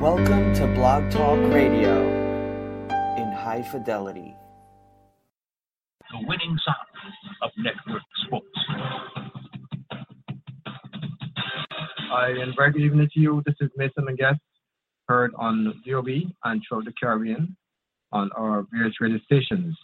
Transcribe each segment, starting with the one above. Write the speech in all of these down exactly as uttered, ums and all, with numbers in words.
Welcome to Blog Talk Radio in high fidelity. The winning side of network sports. Hi, and very good evening to you. This is Mason Manguest, heard on D O B and throughout the Caribbean on our various radio stations.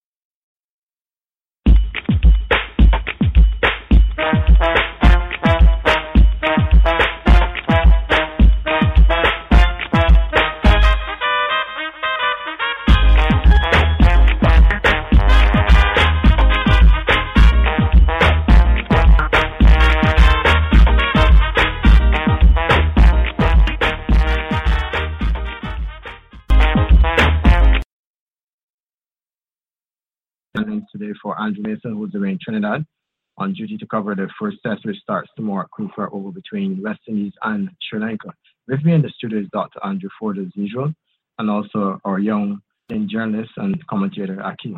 Today for Andrew Mason, who's away in Trinidad, on duty to cover the first test, which starts tomorrow at Queen's Over between West Indies and Sri Lanka. With me in the studio is Doctor Andrew Ford, as usual, and also our young journalist and commentator, Akeem.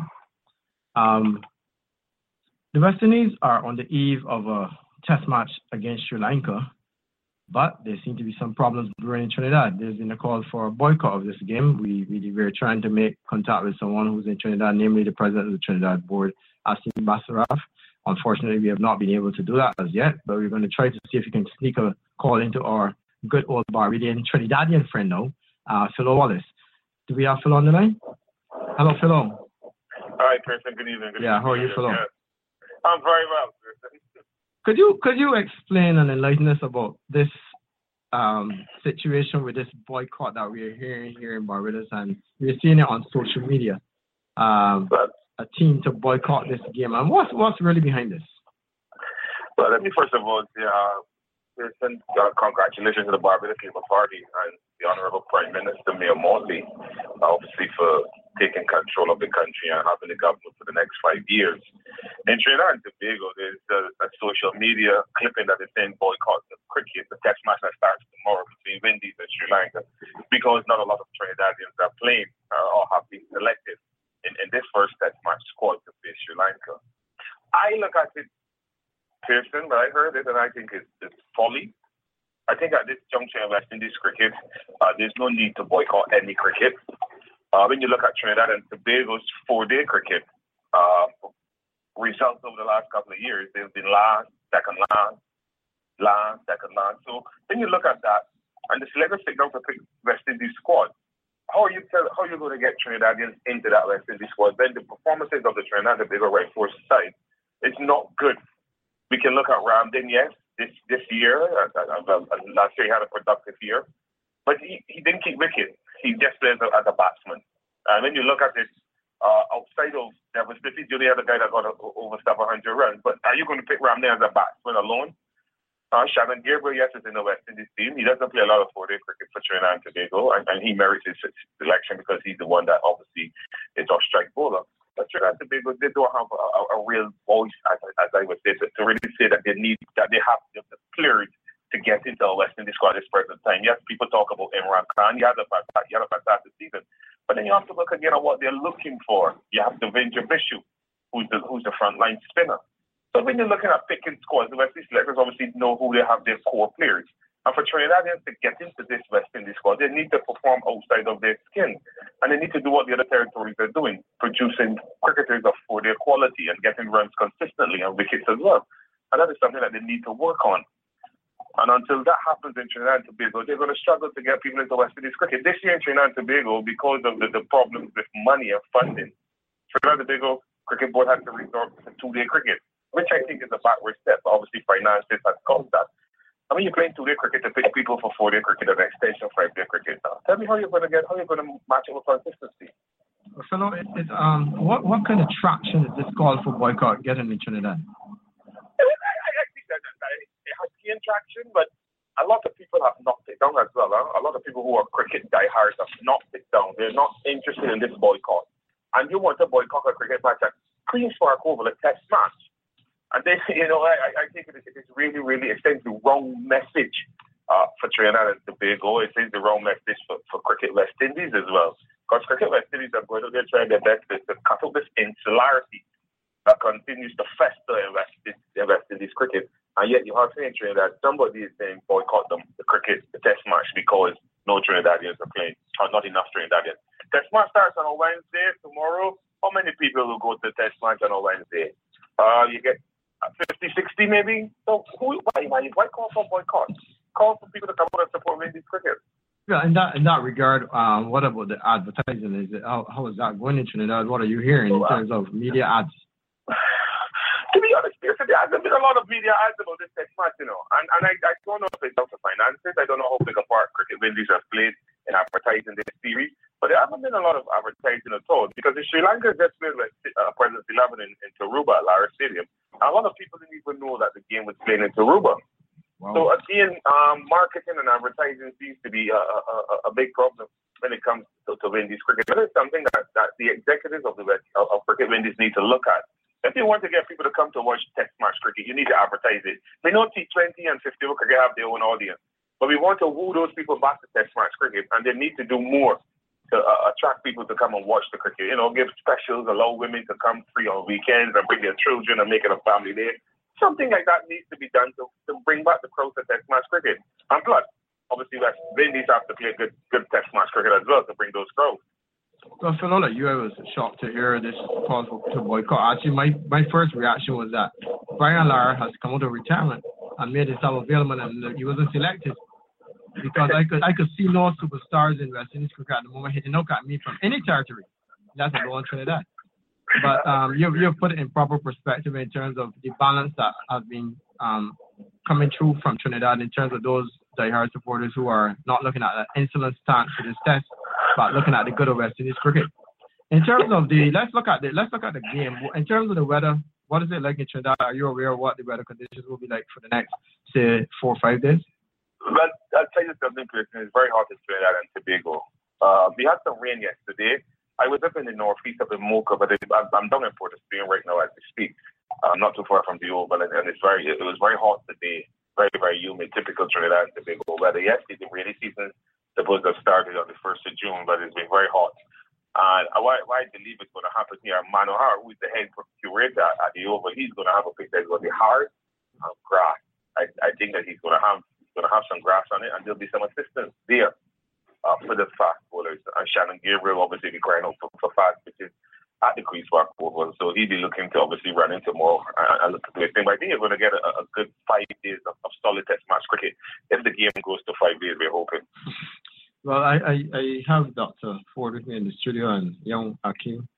Um, the West Indies are on the eve of a test match against Sri Lanka, but there seem to be some problems brewing in Trinidad. There's been a call for a boycott of this game. We, we, we're trying to make contact with someone who's in Trinidad, namely the president of the Trinidad board, Asim Basaraf. Unfortunately, we have not been able to do that as yet, but we're going to try to see if we can sneak a call into our good old Barbadian Trinidadian friend now, uh, Philo Wallace. Do we have Philo on the line? Hello, Philo. Hi, Kirsten. Good evening. Good yeah, evening. how are you, Philo? Yeah. I'm very well, Kirsten. Could you could you explain and enlighten us about this um, situation with this boycott that we're hearing here in Barbados, and we're seeing it on social media? Um, but, a team to boycott this game, and what's what's really behind this? Well, let me first of all say, uh, Kirsten, uh, congratulations to the Barbados Labour Party and the Honourable Prime Minister Mayor Morley, obviously for taking control of the country and having the government for the next five years. In Trinidad and Tobago, there's a, a social media clipping that is saying boycott the cricket, the test match that starts tomorrow between Windies and Sri Lanka, because not a lot of Trinidadians are playing uh, or have been selected in, in this first test match squad to face Sri Lanka. I look at it, Pearson, but I heard it and I think it's, it's folly. I think at this juncture in West Indies cricket, uh, there's no need to boycott any cricket. Uh, when you look at Trinidad and Tobago's four-day cricket uh, results over the last couple of years, they've been last, second last, last, second last. So when you look at that, and the selectors sit down to pick West Indies squad, how are you tell, how are you going to get Trinidadians into that West Indies squad? Then the performances of the Trinidad and Tobago right force side is not good. We can look at Ramdin, yes, this this year, uh, uh, uh, last year he had a productive year, but he, he didn't keep wicket. He just plays as a batsman. And when you look at it, uh, outside of Devon Smith, he's the only other guy that got a, over seven hundred runs. But are you going to pick Ramdin as a batsman alone? Uh, Shannon Gabriel, yes, is in the West Indies team. He doesn't play a lot of four-day cricket for Trinidad and Tobago, and, and he merits his selection because he's the one that obviously is our strike bowler. But Trinidad and Tobago, they don't have a, a, a real voice, as, as I would say, to, to really say that they need, that they have the clearance to get into a West Indies squad at this present time. Yes, people talk about Imran Khan. He had a fantastic, he had a fantastic season. But then you have to look again at what they're looking for. You have Devendra Bishop, who's the who's the frontline spinner. So when you're looking at picking squads, the West Indies selectors obviously know who they have their core players. And for Trinidadians to get into this West Indies squad, they need to perform outside of their skin. And they need to do what the other territories are doing, producing cricketers of for their quality and getting runs consistently and wickets as well. And that is something that they need to work on. And until that happens in Trinidad and Tobago, they're going to struggle to get people into West Indies cricket. This year in Trinidad and Tobago, because of the, the problems with money and funding, Trinidad and Tobago Cricket Board had to resort to two-day cricket, which I think is a backward step. Obviously, finances has caused that. I mean, you're playing two-day cricket to pick people for four-day cricket and extension of five-day cricket. Now, tell me how you're going to get, how you're going to match it with consistency. Well, Philo, it, it, um, what what kind of traction is this call for boycott getting in Trinidad? Traction, but a lot of people have knocked it down as well. Huh? A lot of people who are cricket diehards have knocked it down. They're not interested in this boycott. And you want to boycott a cricket match at Queen's Park Oval, a test match. And then, you know, I, I think it is, it is really, really, it sends the wrong message uh, for Trinidad and Tobago. It sends the wrong message for, for Cricket West Indies as well. Because Cricket West Indies are going to they're trying their best to, to cut off this insularity that continues to fester in West, in West Indies cricket. And yet you have to say that somebody is saying boycott them, the cricket, the test match, because no Trinidadians are playing, or not enough Trinidadians. Test match starts on a Wednesday tomorrow. How many people will go to the test match on a Wednesday? Uh, you get fifty, sixty maybe. So who, why, why, why call for boycott? Call for people to come out and support Windies cricket. Yeah, in that in that regard, um, what about the advertising? Is it how, how is that going in Trinidad? What are you hearing in terms of media ads? To be honest, there hasn't been a lot of media ads about this test match, you know. And and I, I don't know if it's down to finances. I don't know how big a part Cricket Windies have played in advertising this series. But there haven't been a lot of advertising at all, because if Sri Lanka just played with uh, President's eleven in, in Taruba, Lara Stadium, a lot of people didn't even know that the game was played in Taruba. Wow. So again, um, marketing and advertising seems to be a, a, a big problem when it comes to, to Windies cricket. But it's something that, that the executives of the of, of Cricket Windies need to look at. If you want to get people to come to watch test match cricket, you need to advertise it. We know T twenty and fifty cricket have their own audience, but we want to woo those people back to test match cricket, and they need to do more to uh, attract people to come and watch the cricket. You know, give specials, allow women to come free on weekends and bring their children and make it a family day. Something like that needs to be done to, to bring back the crowd to test match cricket. And plus, obviously, West Indies have to play good, good test match cricket as well to bring those crowds. Well, Finola, you I was shocked to hear this call to boycott. Actually, my, my first reaction was that Brian Lara has come out of retirement and made himself available, and he wasn't selected. Because I could I could see no superstars in West Indies cricket at the moment hitting out at me from any territory. That's a goal in Trinidad. But um, you've, you've put it in proper perspective in terms of the balance that has been um, coming through from Trinidad in terms of those diehard supporters who are not looking at an insolent stance for this test, but looking at the good of West Indies cricket. In terms of the, let's look at the let's look at the game. In terms of the weather, what is it like in Trinidad? Are you aware of what the weather conditions will be like for the next, say, four or five days? Well, I'll tell you something, Christian. It's very hot in Trinidad and Tobago. Uh, we had some rain yesterday. I was up in the northeast, up in Mocha, but it, I'm down in Port of Spain right now as we speak. I'm not too far from the Oval, and, and it's very, it was very hot today, very, very humid, typical Trinidad and Tobago weather. Yesterday, the rainy season supposed to have started on the first of June, but it's been very hot. And why, why I believe it's going to happen here, Manohar, who is the head curator at the Oval, he's going to have a pitch that's going to be hard and grass. I, I think that he's going to have going to have some grass on it, and there'll be some assistance there uh, for the fast bowlers. And Shannon Gabriel obviously be crying out for, for fast pitches at the Queen's Park Oval, so he'll be looking to obviously run into more and, and look at the thing. But I think you're going to get a, a good five days of, of solid test match cricket if the game goes to five days. We're hoping. Well, I, I, I have Doctor Ford with me in the studio and young Akeem.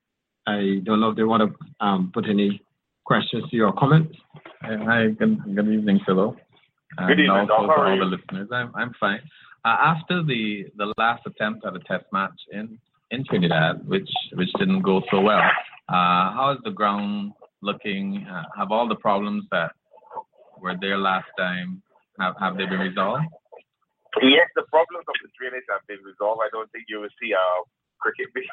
I don't know if they want to um, put any questions to your comments. Hi, good, good evening, Philo. Good evening, and also Doc. How to are all you? the listeners. I'm I'm fine. Uh, after the, the last attempt at a test match in, in Trinidad, which which didn't go so well, uh, how is the ground looking? Uh, have all the problems that were there last time, have, have they been resolved? Yes, the problems of the drainage have been resolved. I don't think you will see uh, cricket being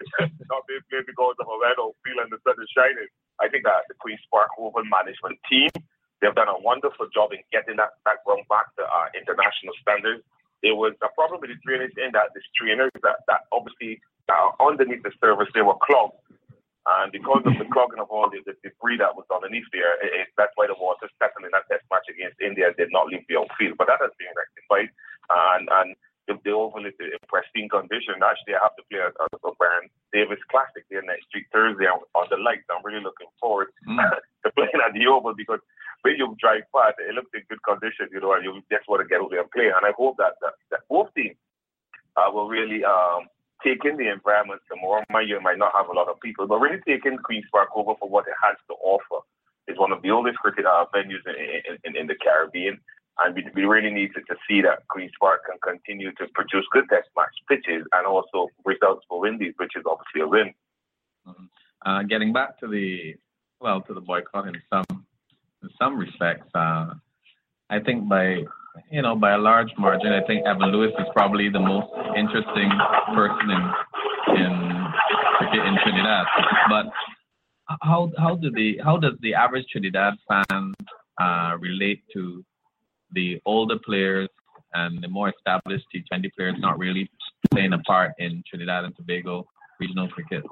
not being played because of a weather feel and the sun is shining. I think that the Queen's Park Oval management team, they've done a wonderful job in getting that, that ground back to uh, international standards. There was a problem with the drainage in that the strainers that, that obviously uh, underneath the surface, they were clogged. And because of the clogging of all the, the debris that was underneath there, it, it, that's why the water settled in that test match against India did not leave the outfield. But that has been rectified. And, and the, the oval is in pristine condition. Actually, I have to play a, a, a Baron Davis Classic there next week, Thursday, on, on the lights. I'm really looking forward mm. to playing at the oval because when you drive past, it looks in good condition, you know, and you just want to get over there and play. And I hope that that, that both teams uh, will really um, take in the environment some more. My year might not have a lot of people, but really take in Queen's Park over for what it has to offer. It's one of the oldest cricket uh, venues in, in, in the Caribbean, and we, we really need to, to see that Queen's Park can continue to produce good test match pitches and also results for Windies, which is obviously a win. Mm-hmm. Uh, getting back to the well to the boycott in some. In some respects, uh, I think by you know by a large margin, I think Evan Lewis is probably the most interesting person in in cricket in Trinidad. But how how do the how does the average Trinidad fan uh, relate to the older players and the more established T twenty players not really playing a part in Trinidad and Tobago regional cricket?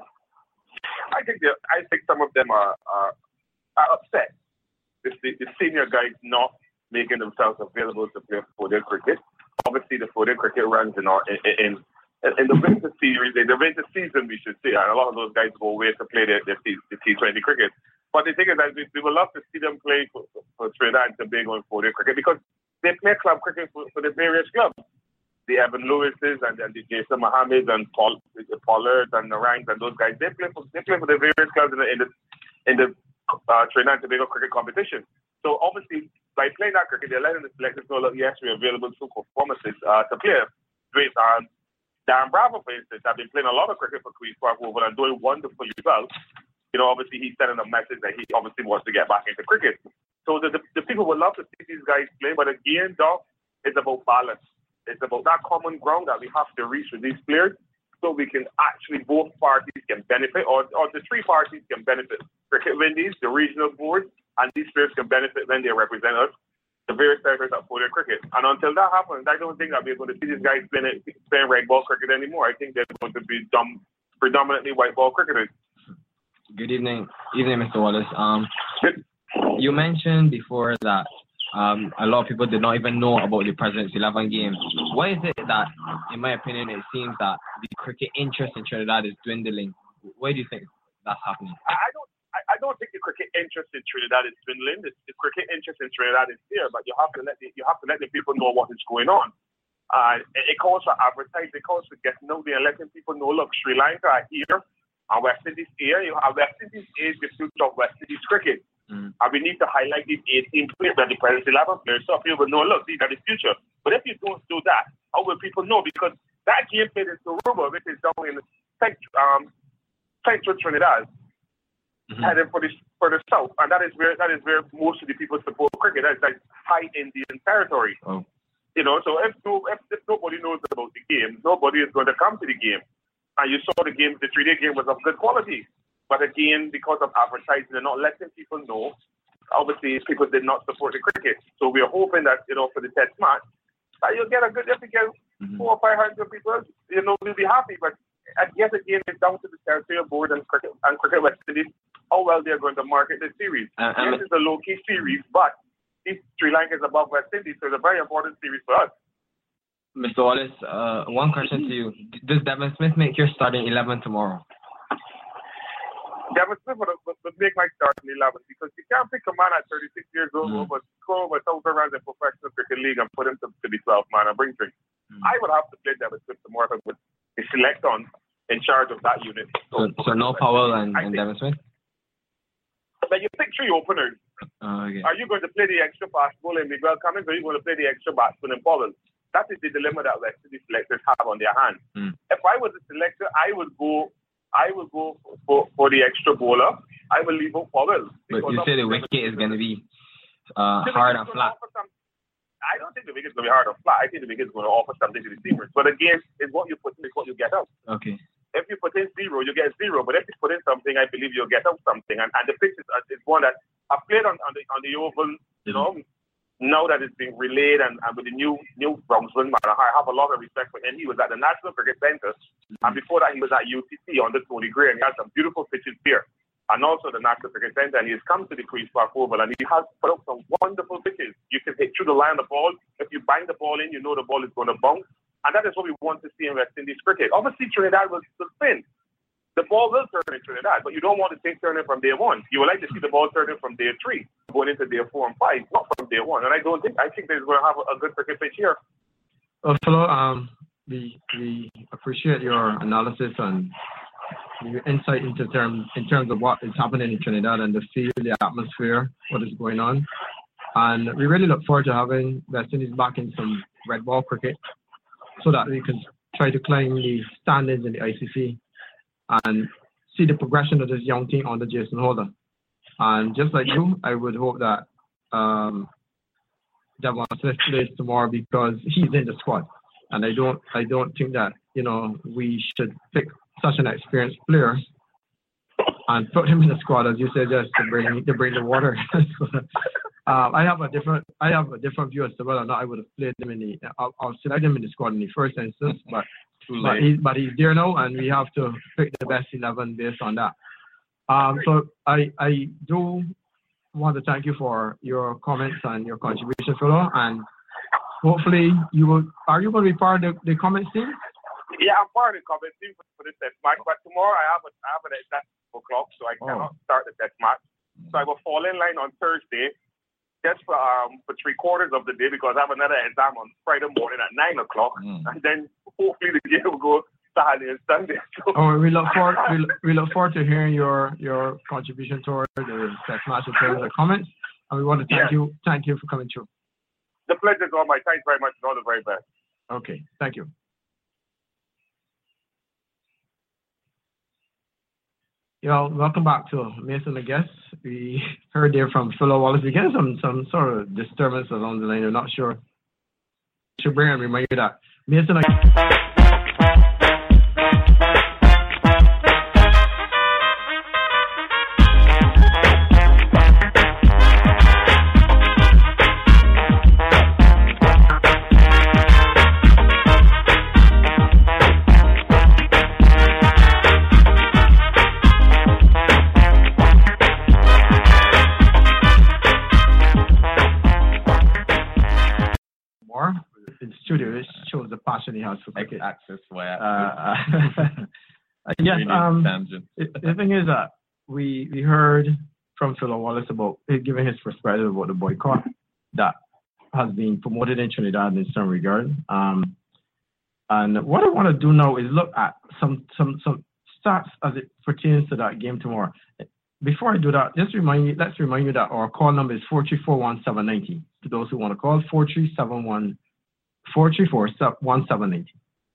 I think I think some of them are are, are upset. The, the senior guys not making themselves available to play for their cricket. obviously the Four-Day cricket runs in, our, in, in in the winter series, in the winter season, we should say, and a lot of those guys go away to play their, their T twenty cricket. But the thing is that we, we would love to see them play for, for Trinidad and Tobago and Four-Day cricket because they play club cricket for, for the various clubs. The Evan Lewises and, and the Jason Mohammed and Paul the Pollards and the Ranks and those guys, they play for they play for the various clubs in the in the, in the uh, Trinidad and Tobago cricket competition. So obviously, by playing that cricket, they're letting the selectors know that yes, we're available to performances uh, to play. Great. Um, Darren Bravo, for instance, have been playing a lot of cricket for Queen's Park Oval and doing wonderfully well. You know, obviously he's sending a message that he obviously wants to get back into cricket. So the, the, the people would love to see these guys play, but again, Doc, it's about balance. It's about that common ground that we have to reach with these players so we can actually, both parties can benefit, or, or the three parties can benefit. Cricket Windies, the regional board, and these players can benefit when they represent us, the various territories that play cricket. And until that happens, I don't think that we're going to see these guys playing, playing red ball cricket anymore. I think they're going to be dumb, predominantly white ball cricketers. Good evening, evening, Mister Wallace. Um, you mentioned before that um, a lot of people did not even know about the President's eleven game. Why is it that, in my opinion, it seems that the cricket interest in Trinidad is dwindling? Why do you think that's happening? I don't. I don't think the cricket interest in Trinidad is dwindling. The, the cricket interest in Trinidad is there, but you have to let the, you have to let the people know what is going on. Uh, it, it calls for advertising. It calls for getting out there and letting people know. Look, Sri Lanka are here, and West Indies here. You know, West Indies is the future of West Indies cricket, mm. and we need to highlight these eighteen players and the President's eleven players so people will know. Look, these are the future. But if you don't do that, how will people know? Because that game played in Suruba, which is down in central, um, central Trinidad. Mm-hmm. Heading for the for the south, and that is where that is where most of the people support cricket. That's like high Indian territory. Oh. You know, so if, no, if if nobody knows about the game, nobody is going to come to the game. And you saw the game, the three-day game was of good quality, but again, because of advertising and not letting people know, obviously people did not support the cricket. So we are hoping that you know for the test match, that you'll get a good if you get mm-hmm. four or five hundred people, you know, we'll be happy. But I guess again, it's down to the territorial board and cricket and cricket West Indies how well they're going to market this series. Uh, this is a low-key series, but Sri Lanka is above West Indies, so it's a very important series for us. Mister Wallace, uh, one question to you. Does Devin Smith make your starting eleven tomorrow? Devin Smith would, would, would make my starting eleven because you can't pick a man at thirty-six years old mm. over score over one thousand runs in professional cricket league and put him to, to the twelfth man and bring drink. Mm. I would have to play Devin Smith tomorrow with the select on in charge of that unit. So, so, so no Powell and, and Devin Smith? But you pick three openers. Oh, okay. Are you going to play the extra fast bowler in Miguel Cummins, or are you going to play the extra batsman in Powell? That is the dilemma that West Indies selectors have on their hands. Mm. If I was a selector, I would go. I would go for, for the extra bowler. I will leave out Powell. But you say the wicket is going to be uh, hard and flat. Some, I don't think the wicket is going to be hard or flat. I think the wicket is going to offer something to the seamers. But again, it's what you put in is what you get out. Okay. If you put in zero, you get zero. But if you put in something, I believe you'll get out something. And, and the pitch is, is one that I've played on, on the on the oval, you know, now that it's being relayed and, and with the new new groundsman, man, I have a lot of respect for him. He was at the National Cricket Centre, and before that he was at U T C under Tony Gray, and he had some beautiful pitches there. And also the National Cricket Centre, and he's come to the Queen's Park Oval, and he has put up some wonderful pitches. You can hit through the line of the ball. If you bang the ball in, you know the ball is going to bounce. And that is what we want to see in West Indies cricket. Obviously, Trinidad will spin. The ball will turn in Trinidad, but you don't want to think turning from day one. You would like to see the ball turning from day three, going into day four and five, not from day one. And I don't think, I think they're going to have a, a good cricket pitch here. Well, fellow, um, we, we appreciate your analysis and your insight into terms, in terms of what is happening in Trinidad and the feel, the atmosphere, what is going on. And we really look forward to having West Indies back in some red ball cricket, so that we can try to climb the standings in the I C C and see the progression of this young team under Jason Holder. And just like you, I would hope that um, Devon Smith plays tomorrow because he's in the squad. And I don't, I don't think that you know we should pick such an experienced player and put him in the squad, as you said, just to bring to bring the water. Uh, I have a different I have a different view as to whether or not I would have played him in the I'll, I'll select him in the squad in the first instance, but but, he, but he's there now, and we have to pick the best eleven based on that. Um, so I I do want to thank you for your comments and your contribution, fellow, and hopefully you will. Are you going to be part of the, the comment team? Yeah, I'm part of the comment team for, for the test match, but tomorrow I have a, I have an exact o'clock, so I cannot oh. start the test match. So I will fall in line on Thursday, just for um for three quarters of the day, because I have another exam on Friday morning at nine o'clock, mm. and then hopefully the game will go Saturday and Sunday. So. Oh, we look forward we, look, we look forward to hearing your your contribution toward the test match in terms of the comments, and we want to thank yeah. you thank you for coming through. The pleasure is all mine. Thanks very much, and all the very best. Okay, thank you. Yo, welcome back to Mason the Guest. We heard there from Philo Wallace. We get some some sort of disturbance along the line. I'm not sure. I should bring and remind you that Mason the in the studio, it shows the passion he has for cricket. Access where uh, uh, yes, um, it, the thing is that we we heard from Philo Wallace about giving his perspective about the boycott that has been promoted in Trinidad in some regard. Um, and what I want to do now is look at some some some stats as it pertains to that game tomorrow. Before I do that, just remind you, let's remind you that our call number is four three four one seven nine zero. To those who want to call, four three seven one. four three four one seven eight.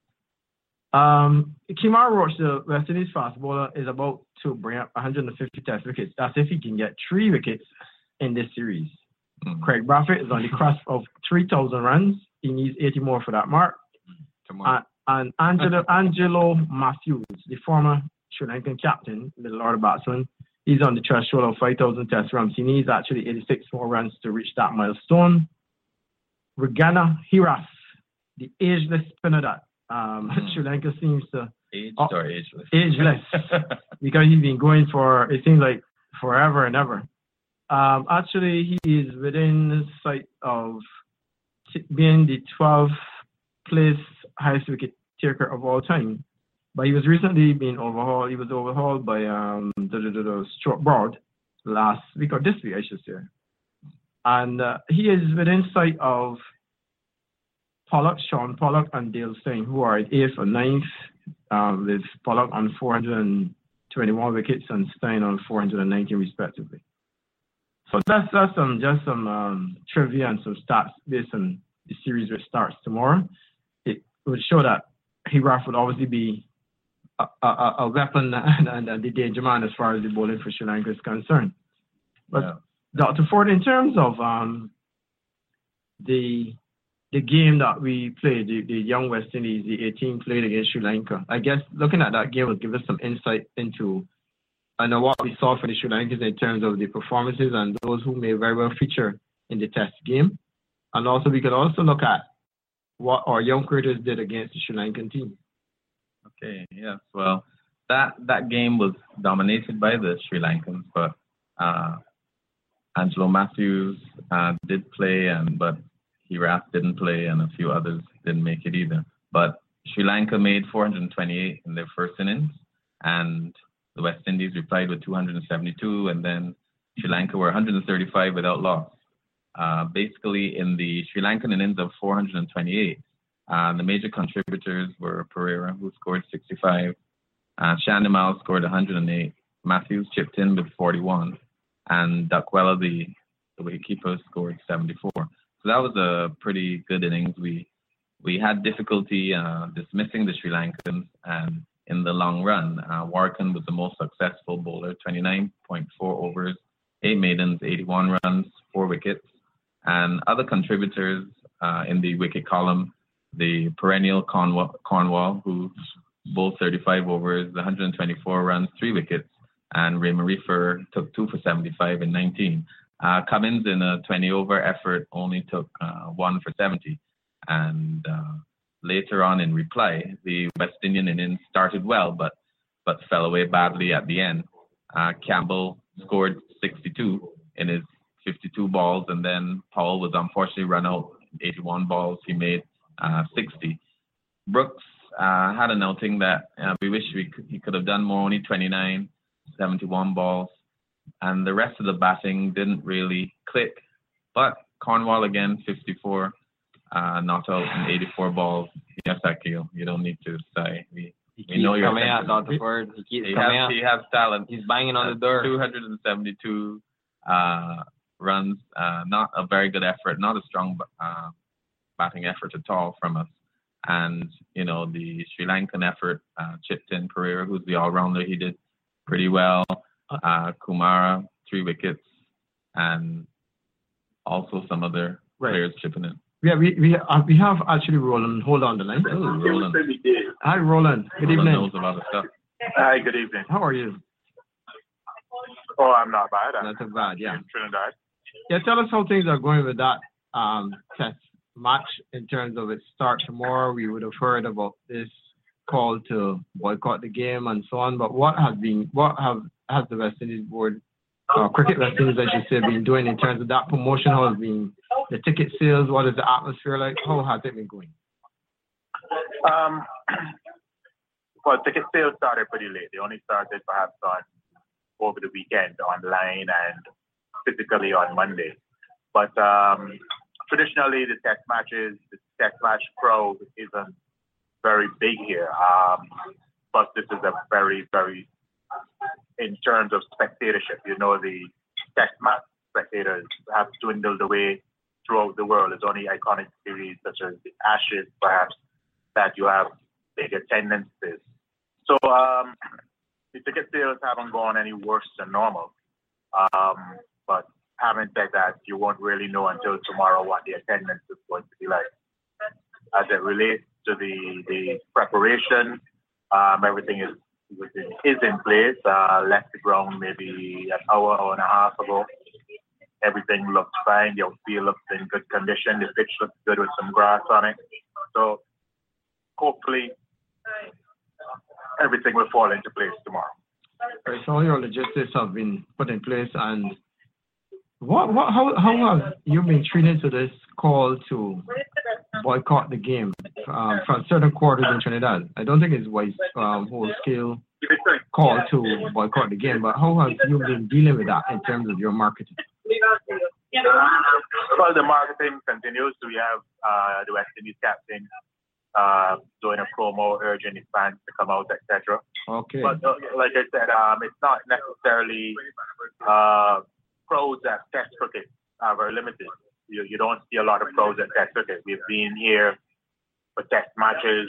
Um, Kemar Roach, the West Indies fast bowler, is about to bring up one hundred fifty test wickets. That's if he can get three wickets in this series. Mm-hmm. Craig Brathwaite is on the cusp of three thousand runs. He needs eighty more for that mark. Uh, and Angelo, Angelo Matthews, the former Sri Lankan captain, middle order batsman, he's on the threshold of five thousand test runs. He needs actually eighty-six more runs to reach that milestone. Regana Hiras, the ageless spinner that um, mm. Sri Lanka seems to... Aged uh, or ageless? Ageless. Because he's been going for, it seems like, forever and ever. Um, actually, he is within sight of t- being the twelfth place highest wicket taker of all time. But he was recently being overhauled. He was overhauled by um, the, the, the, the Stuart Broad last week, or this week, I should say. And uh, he is within sight of Pollock, Sean Pollock, and Dale Steyn, who are at eighth and ninth, um, with Pollock on four hundred twenty-one wickets and Steyn on four hundred nineteen, respectively. So that's, that's some, just some um, trivia and some stats based on the series which starts tomorrow. It would show that Hiraf would obviously be a, a, a weapon and, and, and the danger man as far as the bowling for Sri Lanka is concerned. But yeah. Doctor Ford, in terms of um, the the game that we played, the, the young West Indies, the eighteen played against Sri Lanka, I guess looking at that game will give us some insight into I know what we saw for the Sri Lankans in terms of the performances and those who may very well feature in the test game. And also we could also look at what our young cricketers did against the Sri Lankan team. Okay, yes. Well, that, that game was dominated by the Sri Lankans, but uh, Angelo Matthews uh, did play, and but Hiraf didn't play, and a few others didn't make it either. But Sri Lanka made four hundred twenty-eight in their first innings, and the West Indies replied with two hundred seventy-two, and then Sri Lanka were one hundred thirty-five without loss. Uh, basically, in the Sri Lankan innings of four hundred twenty-eight, uh, the major contributors were Pereira, who scored sixty-five, uh, Shandimal scored one hundred eight, Matthews chipped in with forty-one, and Duckwella, the, the wicketkeeper, scored seventy-four. So that was a pretty good innings. We we had difficulty uh, dismissing the Sri Lankans, and in the long run, uh, Warrican was the most successful bowler, twenty-nine point four overs, eight maidens, eighty-one runs, four wickets. And other contributors uh, in the wicket column, the perennial Cornwall, Cornwall who bowled thirty-five overs, one hundred twenty-four runs, three wickets, and Ray Marifer took two for seventy-five and nineteen. Uh, Cummins, in a twenty-over effort, only took uh, one for seventy. And uh, later on in reply, the West Indian innings started well, but but fell away badly at the end. Uh, Campbell scored sixty-two in his fifty-two balls, and then Powell was unfortunately run out eighty-one balls. He made uh, sixty. Brooks uh, had an outing that uh, we wish we could, he could have done more, only twenty-nine, seventy-one balls. And the rest of the batting didn't really click. But Cornwall again, fifty-four, uh, not out in eighty-four balls. Yes, Akil, you don't need to say. We, he we know you're coming out, Doctor Ford. He keeps he coming has, out. He has talent. He's banging on the door. two hundred seventy-two uh, runs, uh, not a very good effort, not a strong uh, batting effort at all from us. And, you know, the Sri Lankan effort, uh, chipped in Pereira, who's the all-rounder, he did pretty well. Uh, Kumara, three wickets, and also some other right. players chipping in. Yeah, we we uh, we have actually Roland. Hold on the line. Oh, Roland. Hi, Roland. Good Roland evening. knows a lot of stuff. Hi, good evening. How are you? Oh, I'm not bad. I'm not too bad, yeah. In Trinidad. Yeah, tell us how things are going with that um, test match in terms of its start tomorrow. We would have heard about this call to boycott the game and so on. But what has been, what have has the West Indies board, uh, cricket West Indies, as you say, been doing in terms of that promotion? How has been the ticket sales? What is the atmosphere like? How has it been going? Um, well, ticket sales started pretty late. They only started perhaps on over the weekend, online and physically on Monday. But um, traditionally, the test matches, the test match crowd isn't very big here. Um, but this is a very, very, in terms of spectatorship, you know, the test match spectators have dwindled away throughout the world. There's only iconic series such as the Ashes, perhaps, that you have big attendances. So um, the ticket sales haven't gone any worse than normal. Um, but having said that, you won't really know until tomorrow what the attendance is going to be like. As it relates to the, the preparation, um, everything is is in place. Uh, left the ground maybe an hour, hour and a half ago. Everything looks fine. The outfield looks in good condition. The pitch looks good with some grass on it. So hopefully everything will fall into place tomorrow. Right, so all your logistics have been put in place, and what, what, how, how have you been treated to this call to boycott the game um, from certain quarters in Trinidad? I don't think it's wide um, whole scale call to boycott the game, but how have you been dealing with that in terms of your marketing? Well, the marketing continues. We have uh, the West Indies captain uh, doing a promo, urging his fans to come out, et cetera. Okay. But uh, like I said, um, it's not necessarily uh, pros at Test cricket are very limited. You, you don't see a lot of pros at Test cricket. We've been here for Test matches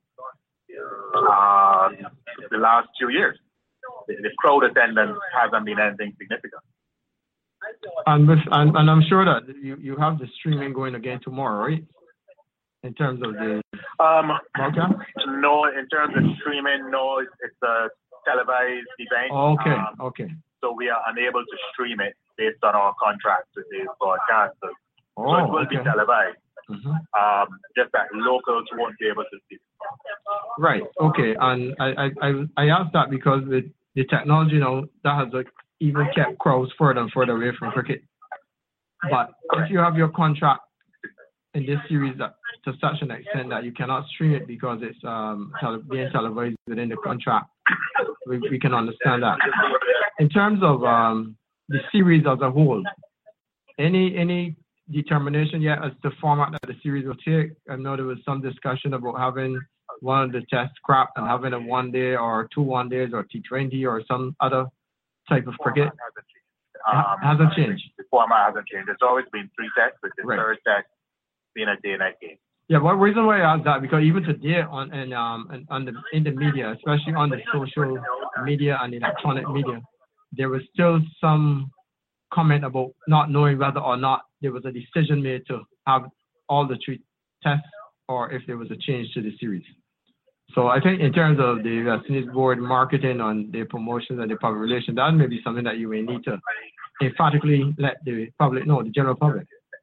uh, the last two years. The, the crowd attendance hasn't been anything significant. And, with, and and I'm sure that you, you have the streaming going again tomorrow, right? In terms of the um, broadcast? No, in terms of streaming, no, it's, it's a televised event. Okay, um, okay. So we are unable to stream it based on our contracts with the broadcasters. Oh, so it will okay. be televised. Mm-hmm. Um, just that locals won't be able to see it. Right, okay. And I, I, I asked that because with the technology now, that has like, even kept crowds further and further away from cricket. But if you have your contract in this series that, to such an extent that you cannot stream it because it's um, tele- being televised within the contract, we, we can understand that. In terms of um, the series as a whole, any any determination yet as to the format that the series will take? I know there was some discussion about having one of the tests scrapped and having a one day or two one days or T twenty or some other type of cricket. Um, hasn't changed. The format hasn't changed. It's always been three tests, with the right. third test being a day-night game. Yeah, one reason why I asked that, because even today on and um and on the in the media, especially on the social media and electronic media, there was still some comment about not knowing whether or not there was a decision made to have all the three tests or if there was a change to the series. So I think in terms of the West Indies board marketing on their promotions and the public relations, that may be something that you may need to emphatically let the public know, the general public.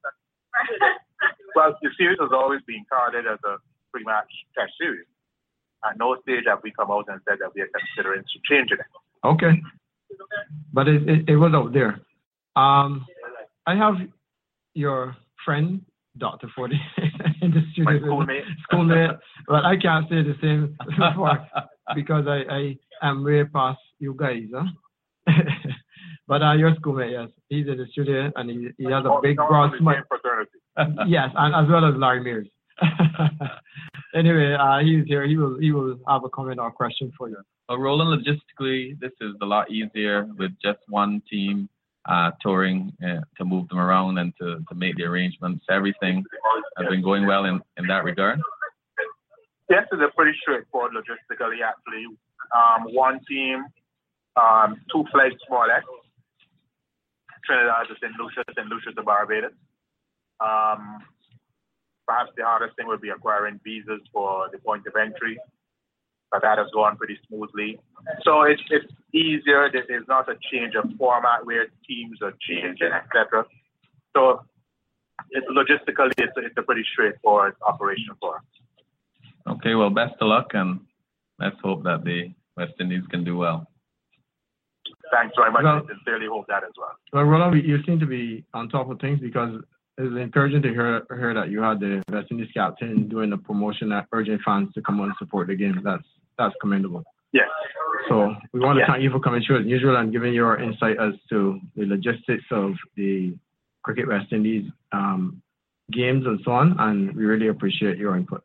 Well, the series has always been carded as a pre-match test series. At no stage have we come out and said that we are considering changing it. Okay. But it, it, it was out there. Um, I have your friend, Doctor Fordy in the studio. My schoolmate. Schoolmate. But I can't say the same before because I, I am way past you guys, huh? But uh, your schoolmate, yes. He's in the studio and he, he has a Oh, big no, broad the smile. same fraternity. Yes, and as well as Larry Mears. Anyway, uh, he's here. He will he will have a comment or question for you. Well, Roland, logistically, this is a lot easier with just one team uh, touring uh, to move them around and to, to make the arrangements. Everything has been going well in, in that regard. Yes, it's a pretty straightforward logistically, actually. Um, one team, um, two flights more or less. Trinidad to Saint Lucia, Saint Lucia to Barbados. Um, perhaps the hardest thing would be acquiring visas for the point of entry, but that has gone pretty smoothly. So it's, it's easier. There's not a change of format where teams are changing, et cetera. So it's, logistically, it's, it's a pretty straightforward operation for us. Okay, well, best of luck, and let's hope that the West Indies can do well. Thanks very much. Well, I sincerely hope that as well. Well, Roland, you seem to be on top of things because it's encouraging to hear, hear that you had the West Indies captain doing the promotion, that urging fans to come on and support the game. That's that's commendable. Yes. So we want to Yes. thank you for coming through as usual and giving your insight as to the logistics of the Cricket West Indies um, games and so on. And we really appreciate your input.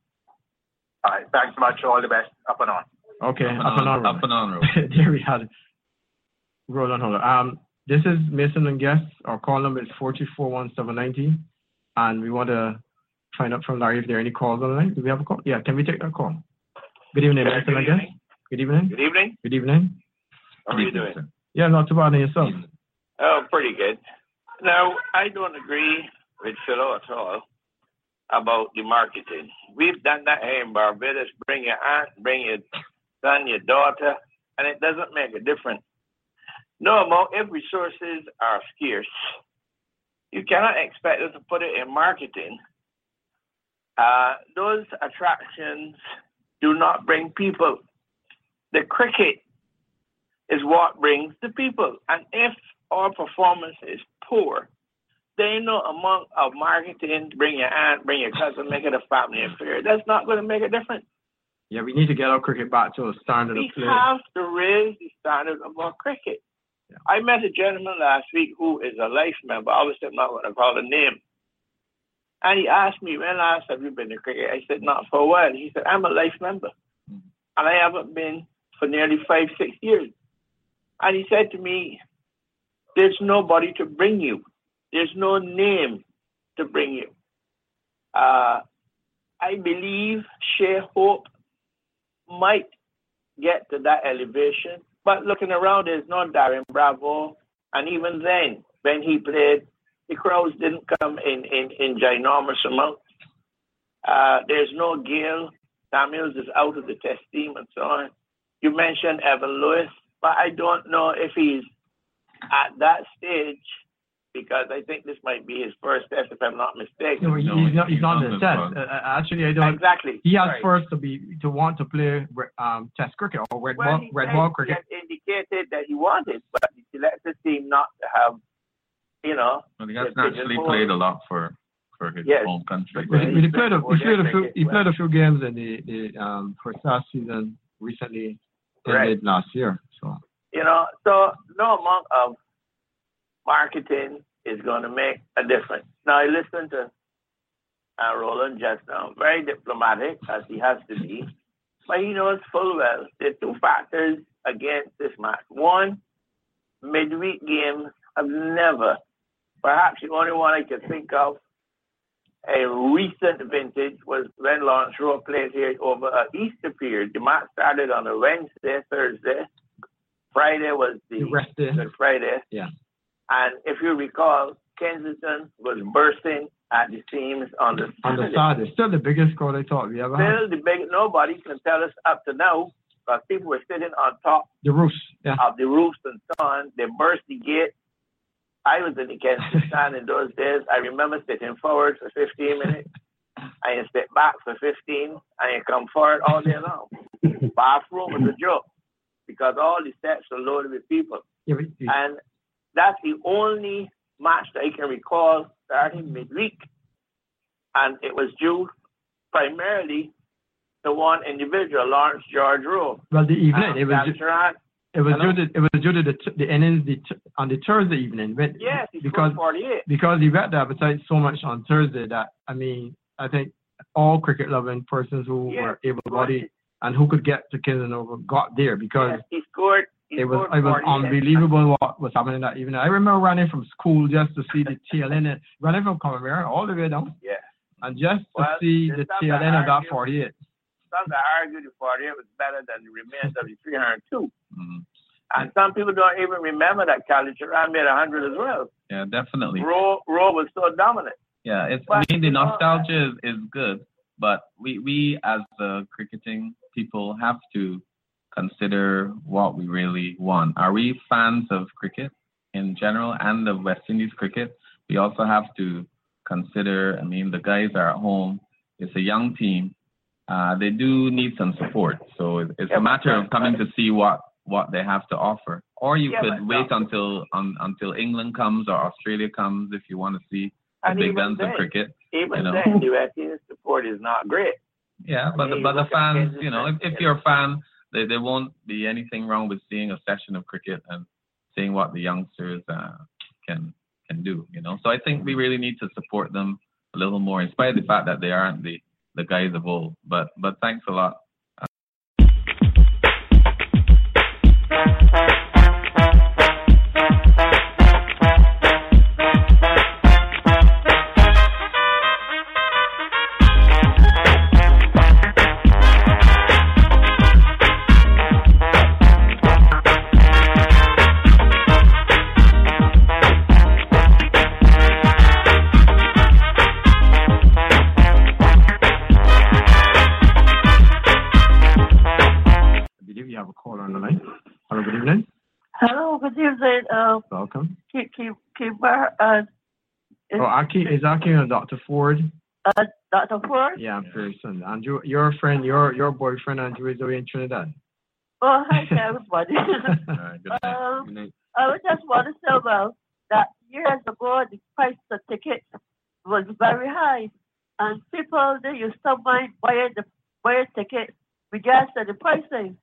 All right. Thanks so much. All the best. Up and on. Okay, Up and up and on, on. up and on, Roland. There we had it. Roland Holler. Um, this is Mason and Guest. Our call number is four two four one seven nine zero. And we want to find out from Larry if there are any calls on the line. Do we have a call? Yeah, can we take that call? Good evening, Yeah, Mason good and Guest. evening. Good evening. Good evening. Good evening. How are you doing? Yeah, not too bad on yourself. Oh, pretty good. Now, I don't agree with Philo at all about the marketing. We've done that here in Barbados. Bring your aunt, bring your son, your daughter, and it doesn't make a difference. No amount, if resources are scarce, you cannot expect us to put it in marketing. Uh, those attractions do not bring people. The cricket is what brings the people. And if our performance is poor, there ain't no amount of marketing, bring your aunt, bring your cousin, make it a family affair. That's not going to make a difference. Yeah, we need to get our cricket back to a standard We of play. have to raise the standard of our cricket. Yeah. I met a gentleman last week who is a life member. Obviously, I'm not going to call the name. And he asked me, when last have you been to cricket? I said, not for a while. He said, I'm a life member. Mm-hmm. And I haven't been for nearly five, six years. And he said to me, there's nobody to bring you. There's no name to bring you. Uh, I believe Shea Hope might get to that elevation. But looking around, there's no Darren Bravo. And even then, when he played, the crowds didn't come in, in, in ginormous amounts. Uh, there's no Gale. Samuels is out of the test team and so on. You mentioned Evan Lewis, but I don't know if he's at that stage, because I think this might be his first test, if I'm not mistaken. No, he- No, he's not. He's he's not not in the in test. the Uh, actually, I don't. Exactly. He has Right. first to be to want to play um, Test cricket or red Well, ball, he red said ball he cricket. had indicated that he wanted, but he selected team not to have, you know. Well, he has the actually pigeonhole. played a lot for, for his Yes. home country. But he, Well, but he he's played a been he played a few cricket he well. played a few games in the, the um first last season recently Right. ended last year. So You know, so no amount of marketing is going to make a difference. Now, I listened to uh, Roland just now, very diplomatic, as he has to be, but he knows full well there are two factors against this match. One, midweek games have never, perhaps the only one I can think of, a recent vintage was when Lawrence Rowe played here over an Easter period. The match started on a Wednesday, Thursday. Friday was the the rest day. Good Friday. Yeah. And if you recall, Kensington was bursting at the seams on the On the Saturday. Saturday, still the biggest crowd I thought we ever had. Still, the big, nobody can tell us up to now, because people were sitting on top The roofs, yeah. of the roofs and so on. They burst the gate. I was in the Kensington stand in those days. I remember sitting forward for fifteen minutes. And you sit back for fifteen, and you come forward all day long. Bathroom was a joke, because all the steps are loaded with people. Yeah, but, And that's the only match that I can recall starting midweek and it was due primarily to one individual, Lawrence George Rowe. Well, the evening Um, it was ju- Galcheran, it was Hello? due to it was due to the t- the innings the t- on the Thursday evening. But yes, he because scored forty-eight. because he read the appetite so much on Thursday that I mean I think all cricket loving persons who Yes, were able bodied and who could get to Kingston Oval got there because Yes, he scored. He it was scored it was forty-eight. unbelievable what was happening that evening. I remember running from school just to see the tail end, running from Commonwealth all the way down, Yeah. and just to Well, see there's the something tail end of that argue. forty-eight. Some that argue the forty-eight was better than the remains of the three hundred two. Mm-hmm. And some people don't even remember that Galcheran made one hundred as well. Yeah, definitely. Rowe, Rowe was so dominant. Yeah, it's. I But, mean, the you know, nostalgia is, is good, but we we as the cricketing people have to consider what we really want. Are we fans of cricket in general and of West Indies cricket? We also have to consider. I mean, the guys are at home. It's a young team. Uh, they do need some support. So it- it's Yeah, a matter but- of coming to see what what they have to offer. Or you Yeah, could but- wait until un, until England comes or Australia comes if you want to see the And big even guns of then- cricket. Even you know. then, the West Indian support is not great. Yeah, but Yeah, the, you but the look at fans, Kansas you know, if, City, if you you're know. a fan, there, there won't be anything wrong with seeing a session of cricket and seeing what the youngsters uh, can can do, you know. So I think we really need to support them a little more, in spite of the fact that they aren't the, the guys of old. But but thanks a lot. I believe you have a caller on the line. Hello, good evening. Hello, good evening. Uh, Welcome. keep, keep, keep, uh, is, Oh, Aki, is Aki or Doctor Ford? uh, Doctor Ford? Yeah, I'm Pearson. Andrew, your friend, your your boyfriend Andrew is away in Trinidad. Oh, hi to everybody. All right, good night. um, Good night. I would just want to say, well, that years ago, the price of tickets was very high. And people, they used to mind buying the buying tickets regardless of the pricing.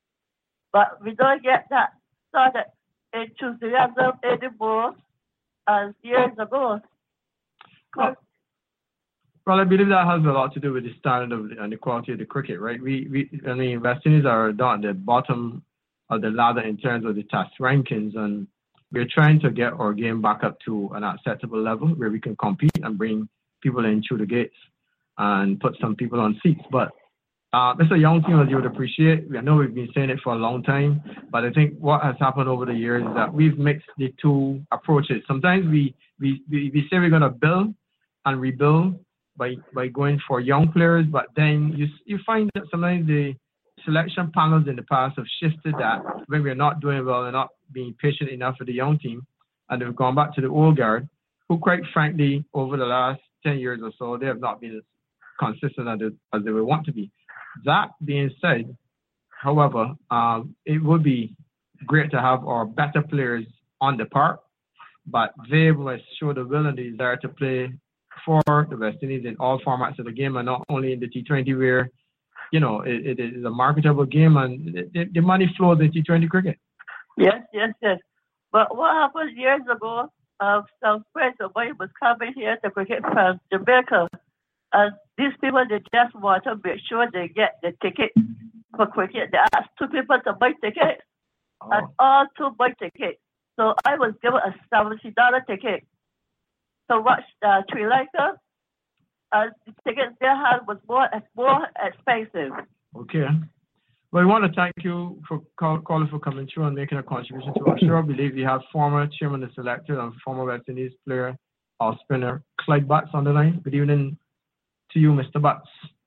But we don't get that started enthusiasm anymore as years ago. 'Cause Well, I believe that has a lot to do with the standard of the, and the quality of the cricket, right? We, we, I mean, West Indies are down at the bottom of the ladder in terms of the test rankings, and we're trying to get our game back up to an acceptable level where we can compete and bring people in through the gates and put some people on seats. But uh, it's a young team, as you would appreciate. I know we've been saying it for a long time, but I think what has happened over the years is that we've mixed the two approaches. Sometimes we, we, we, we say we're going to build and rebuild by by going for young players, but then you you find that sometimes the selection panels in the past have shifted that when we're not doing well and not being patient enough with the young team, and they've gone back to the old guard, who quite frankly over the last ten years or so they have not been as consistent as they, as they would want to be. That being said, however, um, it would be great to have our better players on the park, but they must show the will and the desire to play for the West Indies in all formats of the game, and not only in the T twenty where, you know, it, it is a marketable game and the, the money flows in T twenty cricket. Yes, yes, yes. But what happened years ago, uh, some friends of mine was coming here to cricket from Jamaica. And these people, they just want to make sure they get the ticket for cricket. They asked two people to buy tickets, Oh. and all two buy tickets. So I was given a seventy dollars ticket to watch uh, Sri Lanka. And the tickets they had was more, more expensive. Okay. Well, we want to thank you for call, calling for coming through and making a contribution to our show. I believe we have former chairman of the selected and former West Indies player, our spinner, Clyde Butts on the line. Good evening to you, Mister Butts.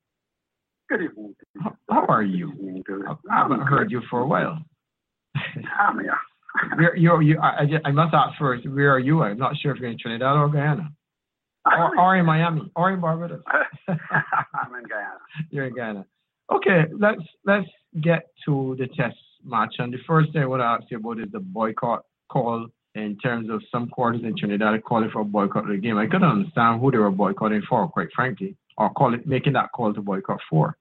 Good evening. How, how are you? I haven't heard you for a while. I'm here. Where, you're, you, I, I, just, I must ask first, where are you? I'm not sure if you're in Trinidad or Guyana. Or, or in Miami, or in Barbados. I'm in Guyana. You're in Guyana. Okay, let's let's get to the test match. And the first thing I want to ask you about is the boycott call in terms of some quarters in Trinidad calling for a boycott of the game. I couldn't understand who they were boycotting for, quite frankly, or call it, making that call to boycott for.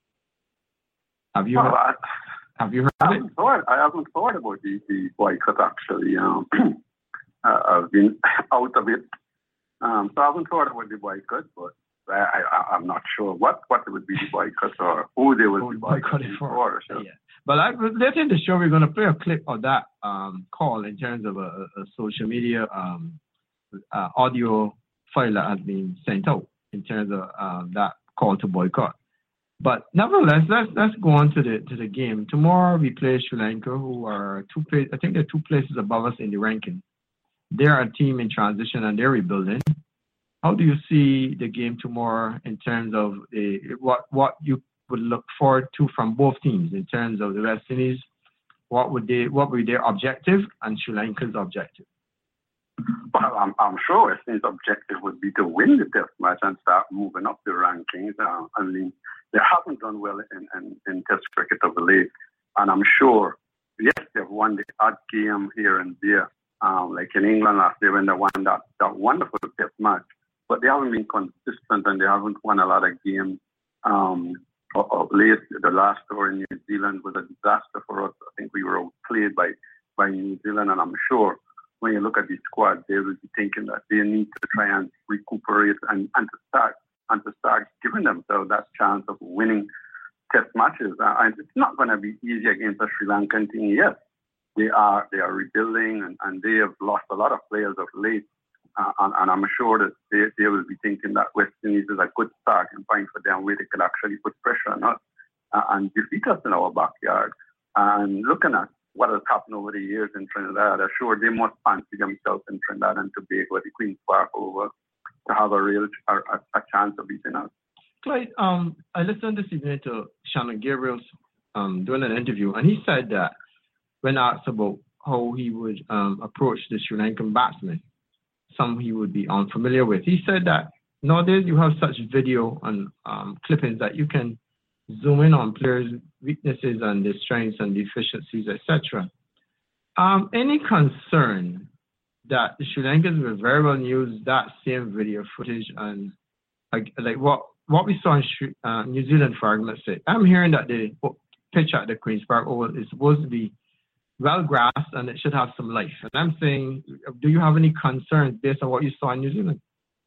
Have you Well, heard, I, have you heard I it? haven't thought, I haven't thought about the, the boycott, actually. Um, uh, I've been out of it. Um, so I haven't thought about the boycott, but I, I, I'm not sure what, what would be the boycott or who they would be boycotting for. for so. Yeah. But I, later in the show, we're going to play a clip of that um, call in terms of a, a social media um, uh, audio file that has been sent out in terms of um, that call to boycott. But nevertheless, let's let's go on to the to the game. Tomorrow we play Sri Lanka, who are two place, I think they're two places above us in the ranking. They're a team in transition and they're rebuilding. How do you see the game tomorrow in terms of the, what what you would look forward to from both teams in terms of the West Indies? What would they what would be their objective and Sri Lanka's objective? Well, I'm, I'm sure West Indies' objective would be to win the test match and start moving up the rankings. Uh, I mean, they haven't done well in, in, in test cricket of late, and I'm sure, yes, they've won the odd game here and there, um, like in England last year when they won that, that wonderful test match, but they haven't been consistent and they haven't won a lot of games. Um, of, of late, the last tour in New Zealand was a disaster for us. I think we were outplayed by, by New Zealand, and I'm sure when you look at the squad, they will be thinking that they need to try and recuperate and, and to start and to start giving themselves that chance of winning test matches. Uh, and it's not going to be easy against a Sri Lankan team. Yes, they are they are rebuilding and, and they have lost a lot of players of late. Uh, and, and I'm sure that they, they will be thinking that West Indies is a good start and find for them where they could actually put pressure on us uh, and defeat us in our backyard. And looking at what has happened over the years in Trinidad, I'm sure they must fancy themselves in Trinidad and Tobago, the Queen's Park over, to have a real a, a chance of beating us. Clyde, um, I listened this evening to Shannon Gabriel's um, doing an interview, and he said that when asked about how he would um, approach the Sri Lankan batsmen, some he would be unfamiliar with, he said that nowadays you have such video and um, clippings that you can zoom in on players' weaknesses and their strengths and deficiencies, et cetera. Um, any concern that the Sri Lankans will very well use that same video footage and like, like what what we saw in Sri, uh, New Zealand, for argument's sake? I'm hearing that the pitch at the Queen's Park Oval is supposed to be well grassed and it should have some life. And I'm saying, do you have any concerns based on what you saw in New Zealand?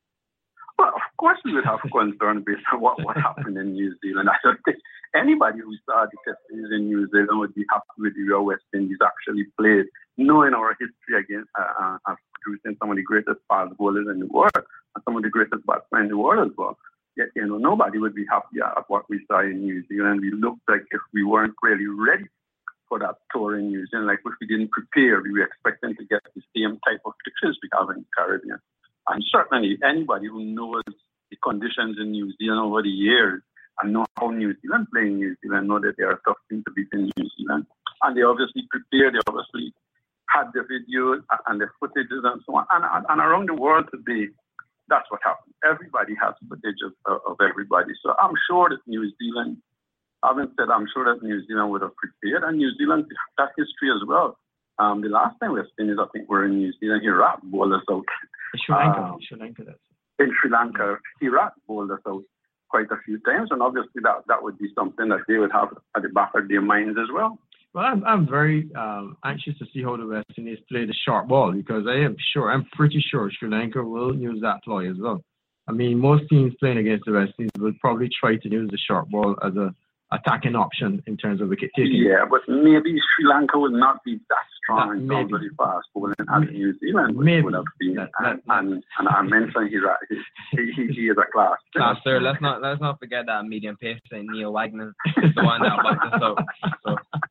Well, of course we would have concern based on what, what happened in New Zealand. I don't think anybody who saw the test series in New Zealand would be happy with the way West Indies actually played, knowing our history against uh, uh, producing some of the greatest fast bowlers in the world and some of the greatest batsmen in the world as well. Yet, you know, nobody would be happy at what we saw in New Zealand. We looked like if we weren't really ready for that tour in New Zealand, like if we didn't prepare, we were expecting to get the same type of fixtures we have in the Caribbean. And certainly anybody who knows the conditions in New Zealand over the years and know how New Zealand play in New Zealand know that they are a tough team to beat in New Zealand. And they obviously prepared, they obviously had the videos and the footages and so on. And, and, and around the world today, that's what happened. Everybody has footage of, of everybody. So I'm sure that New Zealand, having said I'm sure that New Zealand would have prepared, and New Zealand has history as well. Um, the last time West Indies, I think, were in New Zealand, Iraq bowled us out. Sri Lanka, um, Sri Lanka, that's in Sri Lanka, Iraq bowled us out quite a few times, and obviously that, that would be something that they would have at the back of their minds as well. Well, I'm, I'm very um, anxious to see how the West Indies play the short ball because I am sure, I'm pretty sure Sri Lanka will use that ploy as well. I mean, most teams playing against the West Indies will probably try to use the short ball as a attacking option in terms of wicket taking. Yeah, but maybe Sri Lanka would not be that strong in terms of the fast bowling as maybe. New Zealand would, Maybe. would have been. That, and, that, and, and I mentioned he, he, he, he is a class. Class, sir. Let's not let's not forget that medium pace and Neil Wagner is the one that bucked us out. So.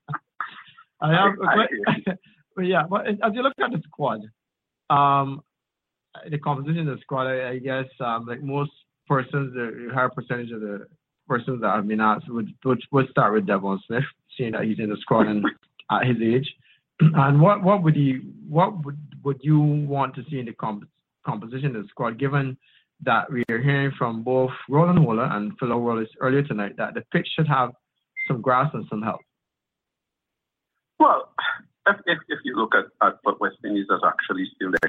I have, I, but, but yeah, but as you look at the squad, um, the composition of the squad, I, I guess, um, like most persons, the higher percentage of the persons that have been asked would, would would start with Devon Smith, seeing that he's in the squad and at his age. And what what would you what would would you want to see in the comp- composition of the squad, given that we are hearing from both Roland Wohler and Phil O'Reilly earlier tonight that the pitch should have some grass and some help? Well, if, if, if you look at, at what West Indies has actually selected,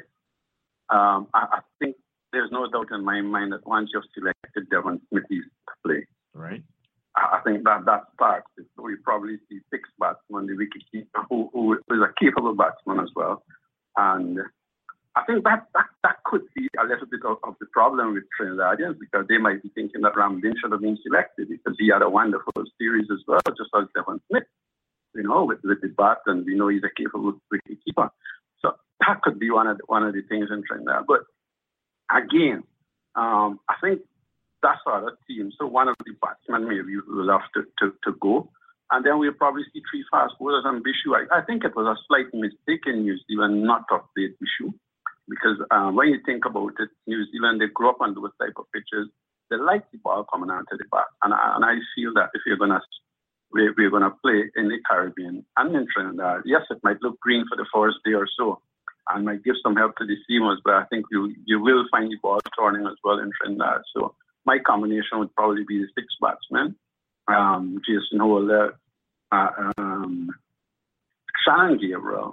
um, I, I think there's no doubt in my mind that once you've selected Devon Smith to play, right? I, I think that that starts. So we probably see six batsmen, the wicketkeeper, who, who is a capable batsman as well. And I think that, that, that could be a little bit of, of the problem with Trinidadians, because they might be thinking that Ramdin should have been selected because he had a wonderful series as well, just as Devon Smith, you know, with, with the bat, and we know he's a capable wicketkeeper. So that could be one of the, one of the things in Trinidad. But again, um, I think that's our team. So one of the batsmen maybe will have to, to, to go. And then we'll probably see three fast bowlers and Bishu. I, I think it was a slight mistake in New Zealand not to have played Bishu. Because um, when you think about it, New Zealand, they grew up on those type of pitches. They like the ball coming onto the bat. And I, and I feel that if you're going to we're, we're going to play in the Caribbean and in Trinidad, yes, it might look green for the first day or so and might give some help to the seamers, but I think you you will find the ball turning as well in Trinidad. So my combination would probably be the six batsmen, um, Jason Holder, uh, um, Shannon Gabriel,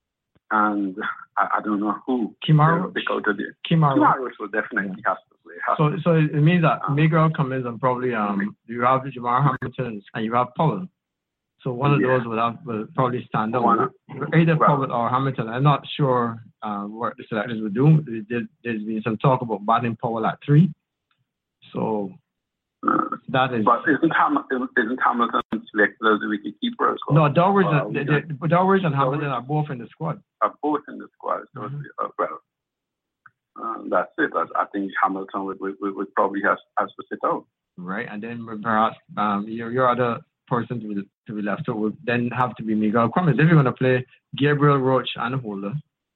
and I, I don't know who. Kemar pick out of the Kemar Kemar will definitely yeah. has to play. Has so, to so it means that um, Miguel Cummins and probably um you have Jamar Hamilton and you have Powell. So one of yeah. those will have will probably stand out. One, Either well, Powell or Hamilton. I'm not sure uh, what the selectors would do. There, there's been some talk about batting Powell at three. So uh, that is. But isn't Hamilton isn't Hamilton selected as the wicketkeeper as well? No, Dowers, uh, and, the, the, Dowers and Hamilton are both in the squad. Are both in the squad. So mm-hmm. uh, well, uh, that's it. I, I think Hamilton would, would, would probably has has to sit out. Right, and then perhaps um, your your other person to be to be left out would then have to be Miguel Cummins. If you're going to play Gabriel Roach and Holder,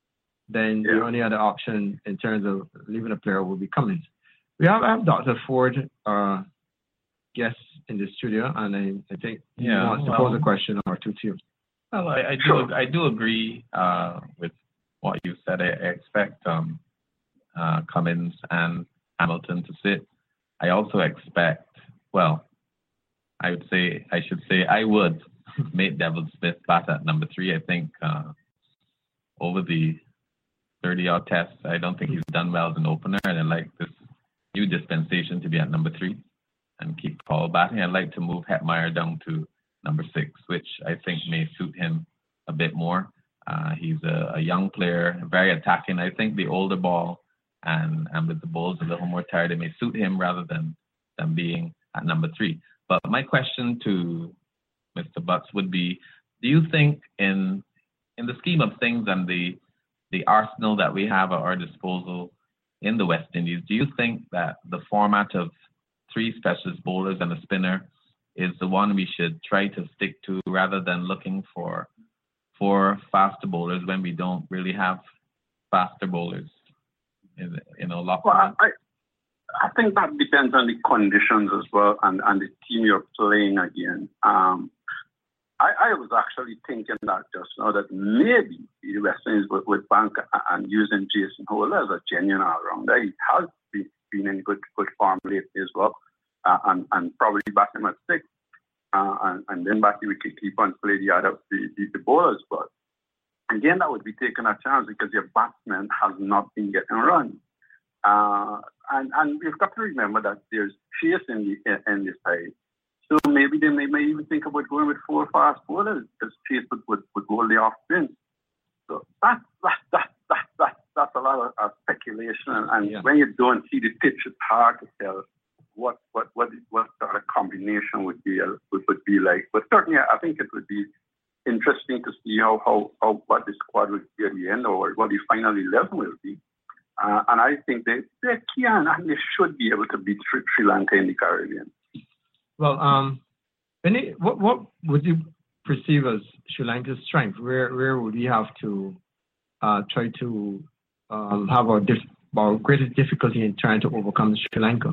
then yeah. the only other option in terms of leaving a player would be Cummins. We have, have Doctor Ford, uh, guest in the studio, and I, I think he yeah, wants to well, pose a question or two to you. Well, I, I do sure. I do agree uh, with what you said. I, I expect um, uh, Cummins and Hamilton to sit. I also expect, well, I would say, I should say, I would make Devon Smith bat at number three. I think uh, over the thirty-odd tests, I don't think he's done well as an opener, and I like this new dispensation to be at number three and keep Paul batting. I'd like to move Hetmeyer down to number six, which I think may suit him a bit more. Uh, he's a, a young player, very attacking. I think the older ball and, and with the balls a little more tired, it may suit him rather than, than being at number three. But my question to Mister Butts would be, do you think in in the scheme of things and the the arsenal that we have at our disposal in the West Indies, do you think that the format of three specialist bowlers and a spinner is the one we should try to stick to rather than looking for four faster bowlers when we don't really have faster bowlers in, you know, locked well, I, I think that depends on the conditions as well and, and the team you're playing again. Um, I, I was actually thinking that just now that maybe the West Indies would, would bank and using Jason Holder as a genuine all-rounder. He has been, been in good good form lately as well, uh, and, and probably bat him at six, uh, and, and then bat the wicketkeeper and play the other the, the, the bowlers. But again, that would be taking a chance because your batsman has not been getting run. Uh, and, and we've got to remember that there's chase in the in this side. So maybe they may, may even think about going with four fast bowlers because Chase would, would, would go the off spin. So that's that, that, that, that, that's a lot of uh, speculation. And, and yeah. when you don't see the pitch, it's hard to tell what what what, what sort of combination would be uh, would, would be like. But certainly, I think it would be interesting to see how, how, how what the squad would be at the end or what the final eleven will be. Uh, and I think they, they can and they should be able to beat Sri, Sri Lanka in the Caribbean. Well, um, any, what what would you perceive as Sri Lanka's strength? Where where would we have to uh, try to um, have our, dif- our greatest difficulty in trying to overcome Sri Lanka?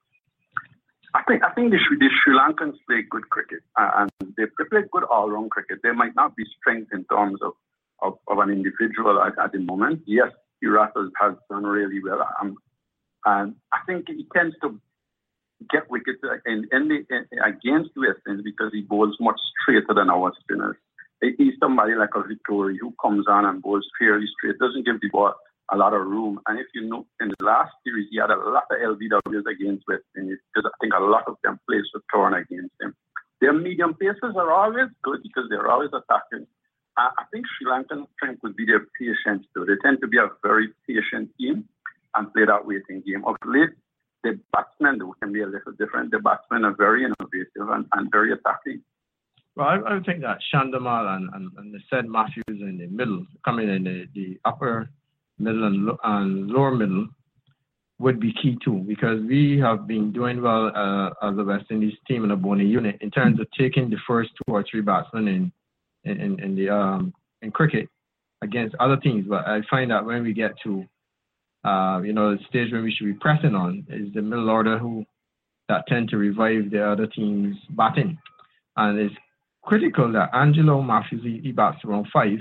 I think I think the, the Sri Lankans play good cricket uh, and they, they play good all-round cricket. There might not be strength in terms of, of, of an individual at, at the moment. Yes, Virat has done really well, um, and I think he tends to get wickets in, in the, in, against the West Indies because he bowls much straighter than our spinners. he's somebody like a Vittori who comes on and bowls fairly straight, doesn't give the ball a lot of room. And if you know, in the last series, he had a lot of L B Ws against West Indies, because I think a lot of them plays for turn against him. Their medium paces are always good because they're always attacking. Uh, I think Sri Lankan strength would be their patience, too. They tend to be a very patient team and play that waiting game. Of late, the batsmen can be a little different. The batsmen are very innovative and, and very attacking. Well, I, I would think that Chandamal and, and, and the said Matthews in the middle, coming in the, the upper middle and, lo- and lower middle, would be key too, because we have been doing well uh, as a West Indies team in a bowling unit in terms of taking the first two or three batsmen in in, in, in the um, in cricket against other teams. But I find that when we get to uh, you know the stage when we should be pressing on is the middle order who that tend to revive the other team's batting, and it's critical that Angelo Matthews he, he bats around five.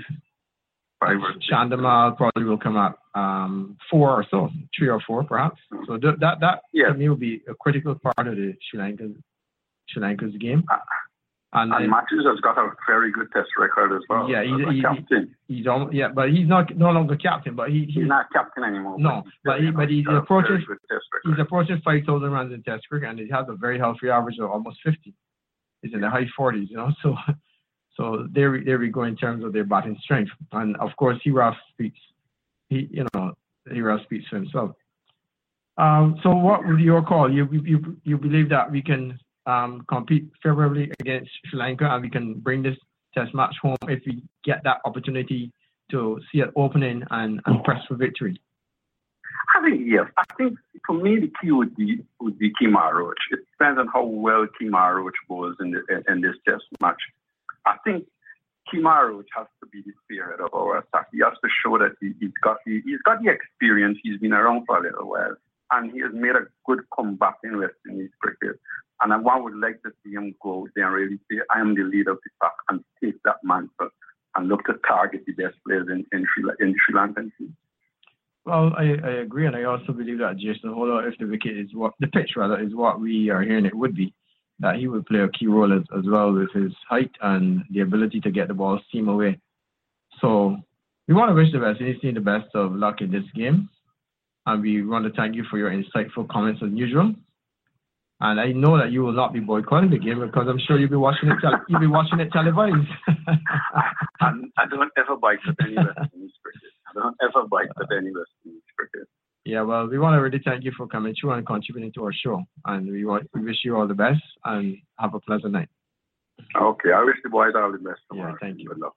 Chandamal probably will come up um, four or so, three or four perhaps. So th- that that yeah. to me will be a critical part of the Sri Lanka's Sri Lanka's game. Uh, and and Matthews has got a very good test record as well. Yeah, he's, as he, captain. He, he's almost, yeah, but he's not no longer captain. But he, he's, he's not captain anymore. No, but he but he's got approaching he's approaching five thousand runs in Test cricket, and he has a very healthy average of almost fifty. He's in the high forties, you know. So. So there, there we go in terms of their batting strength, and of course, Hiraf speaks. He, you know, Hiraf speaks for himself. Um, so, what would your call? You, you, you believe that we can um, compete favorably against Sri Lanka, and we can bring this Test match home if we get that opportunity to see it opening and, and press for victory? I think yes. I think for me the key would be would be Kemar Roach. It depends on how well Kemar Roach bowls in the, in this Test match. I think Kemar Roach has to be the spirit of our attack. He has to show that he, he's got the, he's got the experience. He's been around for a little while, and he has made a good comeback in West Indies cricket. And one would like to see him go out there and really say, "I am the leader of the pack," and take that mantle and look to target the best players in in Sri, in the Sri Lankan team. Well, I, I agree, and I also believe that Jason Holder, if the wicket is what the pitch rather is what we are hearing it would be, that he would play a key role as, as well with his height and the ability to get the ball seam away. So we want to wish the West Indies team the best of luck in this game. And we want to thank you for your insightful comments as usual. And I know that you will not be boycotting the game because I'm sure you'll be watching it, tele- you'll be watching it televised. I, I don't ever boycott any West Indies cricket. I don't ever boycott any West Indies cricket. Yeah, well, we want to really thank you for coming through and contributing to our show. And we want we wish you all the best and have a pleasant night. Okay, I wish the boys all the best tomorrow. Yeah, thank you. Good luck.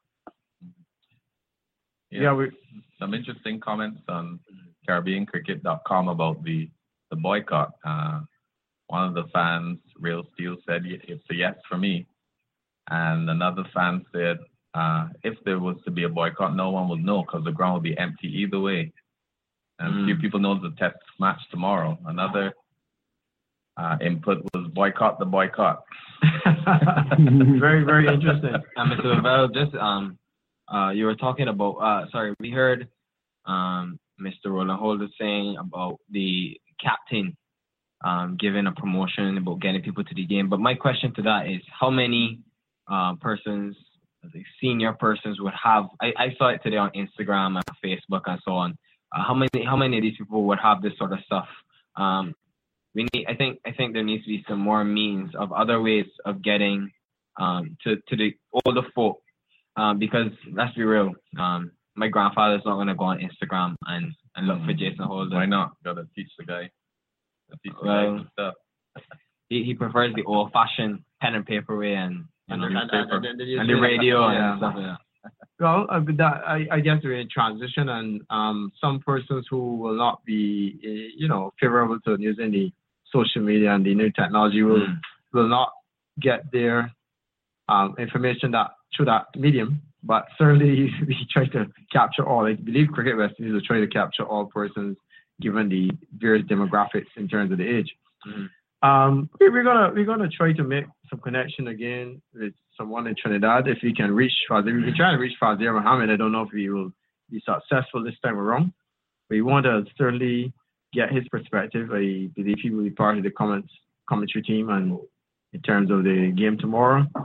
Yeah, yeah we, some interesting comments on Caribbean Cricket dot com about the, the boycott. Uh, one of the fans, Real Steel, said it's a yes for me. And another fan said uh, if there was to be a boycott, no one would know because the ground would be empty either way. And mm. few people know the Test match tomorrow. Another uh, input was boycott the boycott. Very, very interesting. And Mister Lavelle, just um, uh, you were talking about. Uh, sorry, we heard um, Mister Roland Holder saying about the captain um, giving a promotion about getting people to the game. But my question to that is, how many uh, persons, like senior persons, would have? I, I saw it today on Instagram and Facebook and so on. Uh, how many how many of these people would have this sort of stuff? Um, we need. I think I think there needs to be some more means of other ways of getting um, to to the older folk. Um, because let's be real, um, my grandfather's not gonna go on Instagram and, and look for Jason Holder. Why not? Gotta teach the guy. Gotta teach the well, guy some stuff. he he prefers the old-fashioned pen and paper way and and, and, and, and, and, and the radio yeah. and stuff like that. Well, uh, that, I, I guess we're in transition, and um, some persons who will not be, uh, you know, favorable to using the social media and the new technology will mm. will not get their um, information that through that medium. But certainly, we try to capture all. I believe Cricket West Indies will try to capture all persons, given the various demographics in terms of the age. Mm. Um, we're gonna we're gonna try to make some connection again with someone in Trinidad if we can reach Fazir. We can try to reach Fazir Mohammed. I don't know if we will be successful this time around. We want to certainly get his perspective. I believe he will be part of the comments commentary team and in terms of the game tomorrow.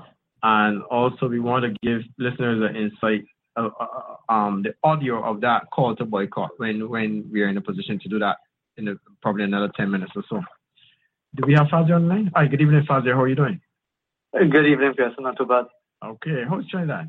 And also, we want to give listeners an insight, uh, uh, um, the audio of that call to boycott when, when we are in a position to do that in a, probably another ten minutes or so. Do we have Fazio on the line? Hi, good evening, Fazio. How are you doing? Good evening, Pearson. Not too bad. Okay. How's Trinidad?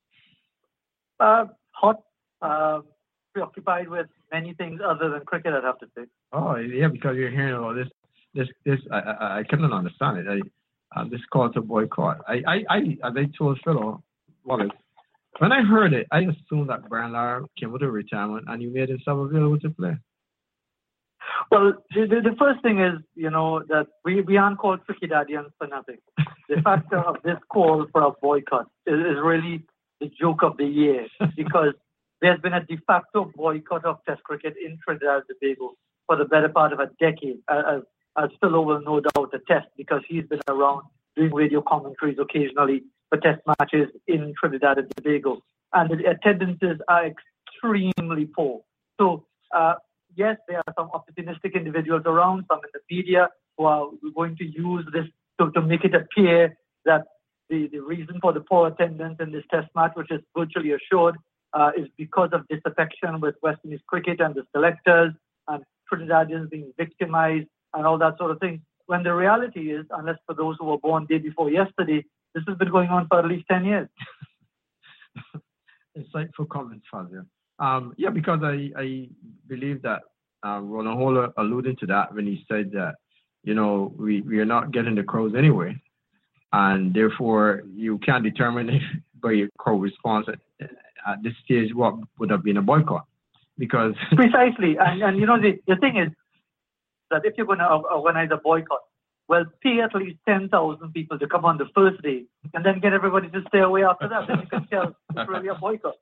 Uh, hot. Uh, preoccupied with many things other than cricket, I'd have to say. Oh, yeah, because you're hearing all this. This, this, I, I, I couldn't understand it. I, uh, this call to boycott. I, I, I, as I told Philo Wallace, when I heard it, I assumed that Brian Lara came with a retirement and you made himself available to play. Well, the, the first thing is, you know, that we, we aren't called Cricketadians for nothing. The factor of this call for a boycott is, is really the joke of the year, because there's been a de facto boycott of Test cricket in Trinidad and Tobago for the better part of a decade, as, as Philo will no doubt attest, because he's been around doing radio commentaries occasionally for Test matches in Trinidad and Tobago. And the attendances are extremely poor. So, uh, yes, there are some opportunistic individuals around, some in the media, who are going to use this to, to make it appear that the, the reason for the poor attendance in this Test match, which is virtually assured, uh, is because of disaffection with West Indies cricket and the selectors and Trinidadians being victimized and all that sort of thing. When the reality is, unless for those who were born day before yesterday, this has been going on for at least ten years. Insightful comments, Fazio. Um, yeah, because I, I believe that uh, Roland Holler alluded to that when he said that, you know, we, we are not getting the crowds anyway. And therefore, you can't determine if by your crowd response at, at this stage what would have been a boycott. Because precisely. And, and you know, the, the thing is that if you're going to organize a boycott, well, pay at least ten thousand people to come on the first day and then get everybody to stay away after that. Then you can tell it's really a boycott.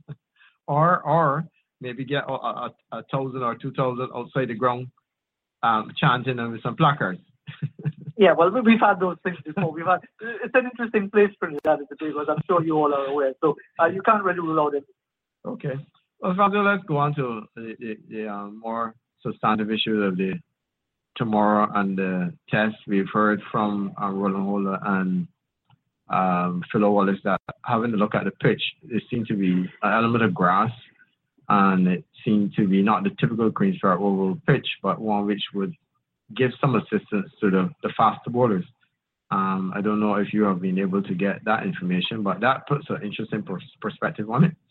Or, or maybe get a, a, a thousand or two thousand outside the ground um, chanting and with some placards. Yeah, well, we've had those things before. We've had, it's an interesting place for Trinidad and Tobago, as I'm sure you all are aware. So uh, you can't really rule out it. Okay. Well, Fabio, let's go on to the, the, the um, more substantive issues of the tomorrow and the test. We've heard from uh, Roland Holler and um, Philo Wallace that having a look at the pitch, there seemed to be an element of grass, and it seemed to be not the typical Queen's Park Oval pitch, but one which would give some assistance to the, the faster bowlers. Um, I don't know if you have been able to get that information, but that puts an interesting pers- perspective on it.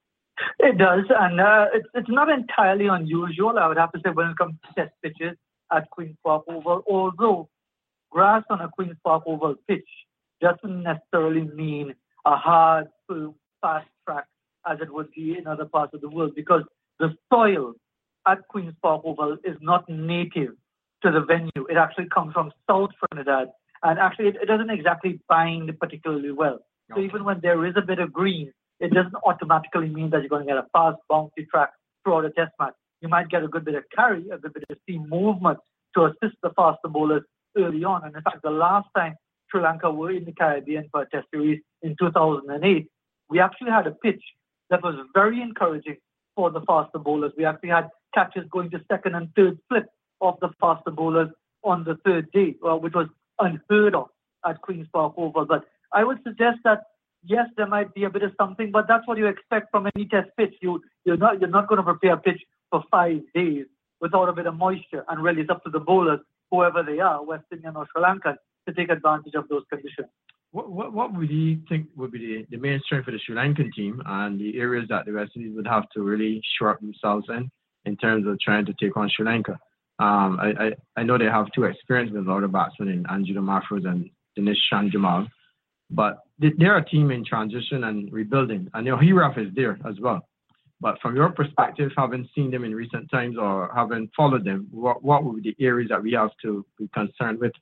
It does, and uh, it's, it's not entirely unusual, I would have to say, when it comes to test pitches at Queen's Park Oval, although grass on a Queen's Park Oval pitch doesn't necessarily mean a hard, firm, fast track as it would be in other parts of the world, because the soil at Queen's Park Oval is not native to the venue. It actually comes from South Trinidad, and actually it, it doesn't exactly bind particularly well. So okay. Even when there is a bit of green, it doesn't automatically mean that you're going to get a fast, bouncy track throughout a test match. You might get a good bit of carry, a good bit of seam movement to assist the faster bowlers early on. And in fact, the last time Sri Lanka were in the Caribbean for a test series in two thousand eight, we actually had a pitch that was very encouraging for the faster bowlers. We actually had catches going to second and third slip of the faster bowlers on the third day, well, which was unheard of at Queen's Park Oval. But I would suggest that, yes, there might be a bit of something, but that's what you expect from any test pitch. You, you're not you're not going to prepare a pitch for five days without a bit of moisture. And really, it's up to the bowlers, whoever they are, West Indian or Sri Lankan, to take advantage of those conditions. What what, what would you think would be the, the main strength for the Sri Lankan team and the areas that the West Indies would have to really shore up themselves in, in terms of trying to take on Sri Lanka? Um, I, I, I know they have two experienced middle-order batsmen in Anjuda Mahfouz and Dinesh Chandimal, but they're a team in transition and rebuilding. And you know, Hiraf is there as well. But from your perspective, having seen them in recent times or having followed them, what, what would be the areas that we have to be concerned with?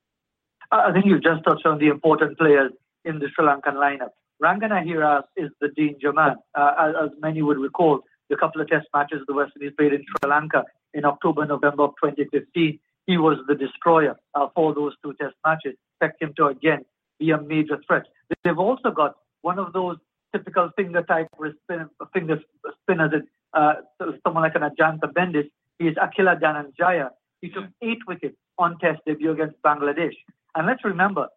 I think you've just touched on the important players in the Sri Lankan lineup. Rangana Hiraf is the danger man. Uh, as, as many would recall, the couple of test matches the West Indies played in Sri Lanka in October, November of twenty fifteen, he was the destroyer uh, for those two test matches. Expect him to, again, be a major threat. They've also got one of those typical finger type spin, finger spinners, uh, someone like an Ajanta Bendis. He is Akila Dhananjaya. He took eight wickets on test debut against Bangladesh. And let's remember,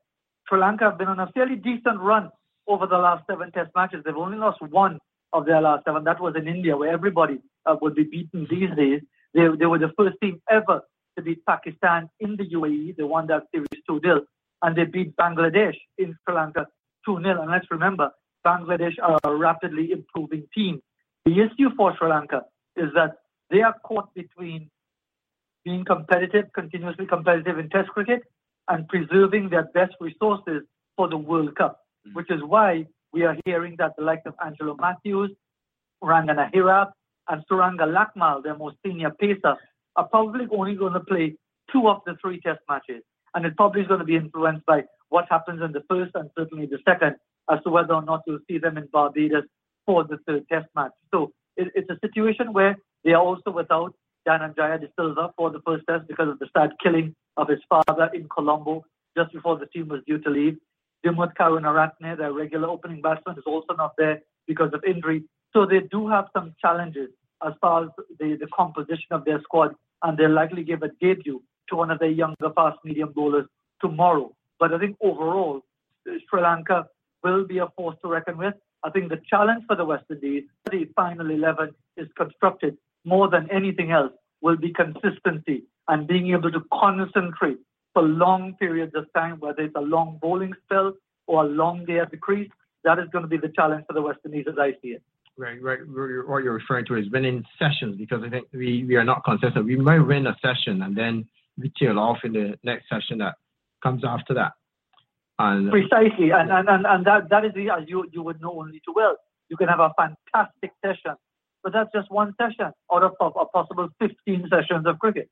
Sri Lanka have been on a fairly decent run over the last seven test matches. They've only lost one of their last seven. That was in India, where everybody uh, would be beaten these days. They, they were the first team ever to beat Pakistan in the U A E. They won that series two nil. And they beat Bangladesh in Sri Lanka two nil. And let's remember, Bangladesh are a rapidly improving team. The issue for Sri Lanka is that they are caught between being competitive, continuously competitive in Test cricket, and preserving their best resources for the World Cup, mm-hmm. which is why we are hearing that the likes of Angelo Matthews, Rangana Hirap, and Suranga Lakmal, their most senior pacer, are probably only going to play two of the three Test matches. And it probably is going to be influenced by what happens in the first and certainly the second, as to whether or not you'll see them in Barbados for the third Test match. So it, it's a situation where they are also without Dhananjaya De Silva for the first Test because of the sad killing of his father in Colombo just before the team was due to leave. Dimuth Karunaratne, their regular opening batsman, is also not there because of injury. So they do have some challenges as far as the, the composition of their squad, and they'll likely give a debut to one of their younger fast-medium bowlers tomorrow. But I think overall, Sri Lanka will be a force to reckon with. I think the challenge for the West Indies, the final eleven is constructed more than anything else, will be consistency and being able to concentrate for long periods of time, whether it's a long bowling spell or a long day at the crease. That is going to be the challenge for the West Indies as I see it. Right, right. What you're referring to is winning sessions, because I think we, we are not consistent. We might win a session and then we tail off in the next session that comes after that. And precisely, and and, and, and that, that is the, as you, you would know only too well. You can have a fantastic session, but that's just one session out of a possible fifteen sessions of cricket.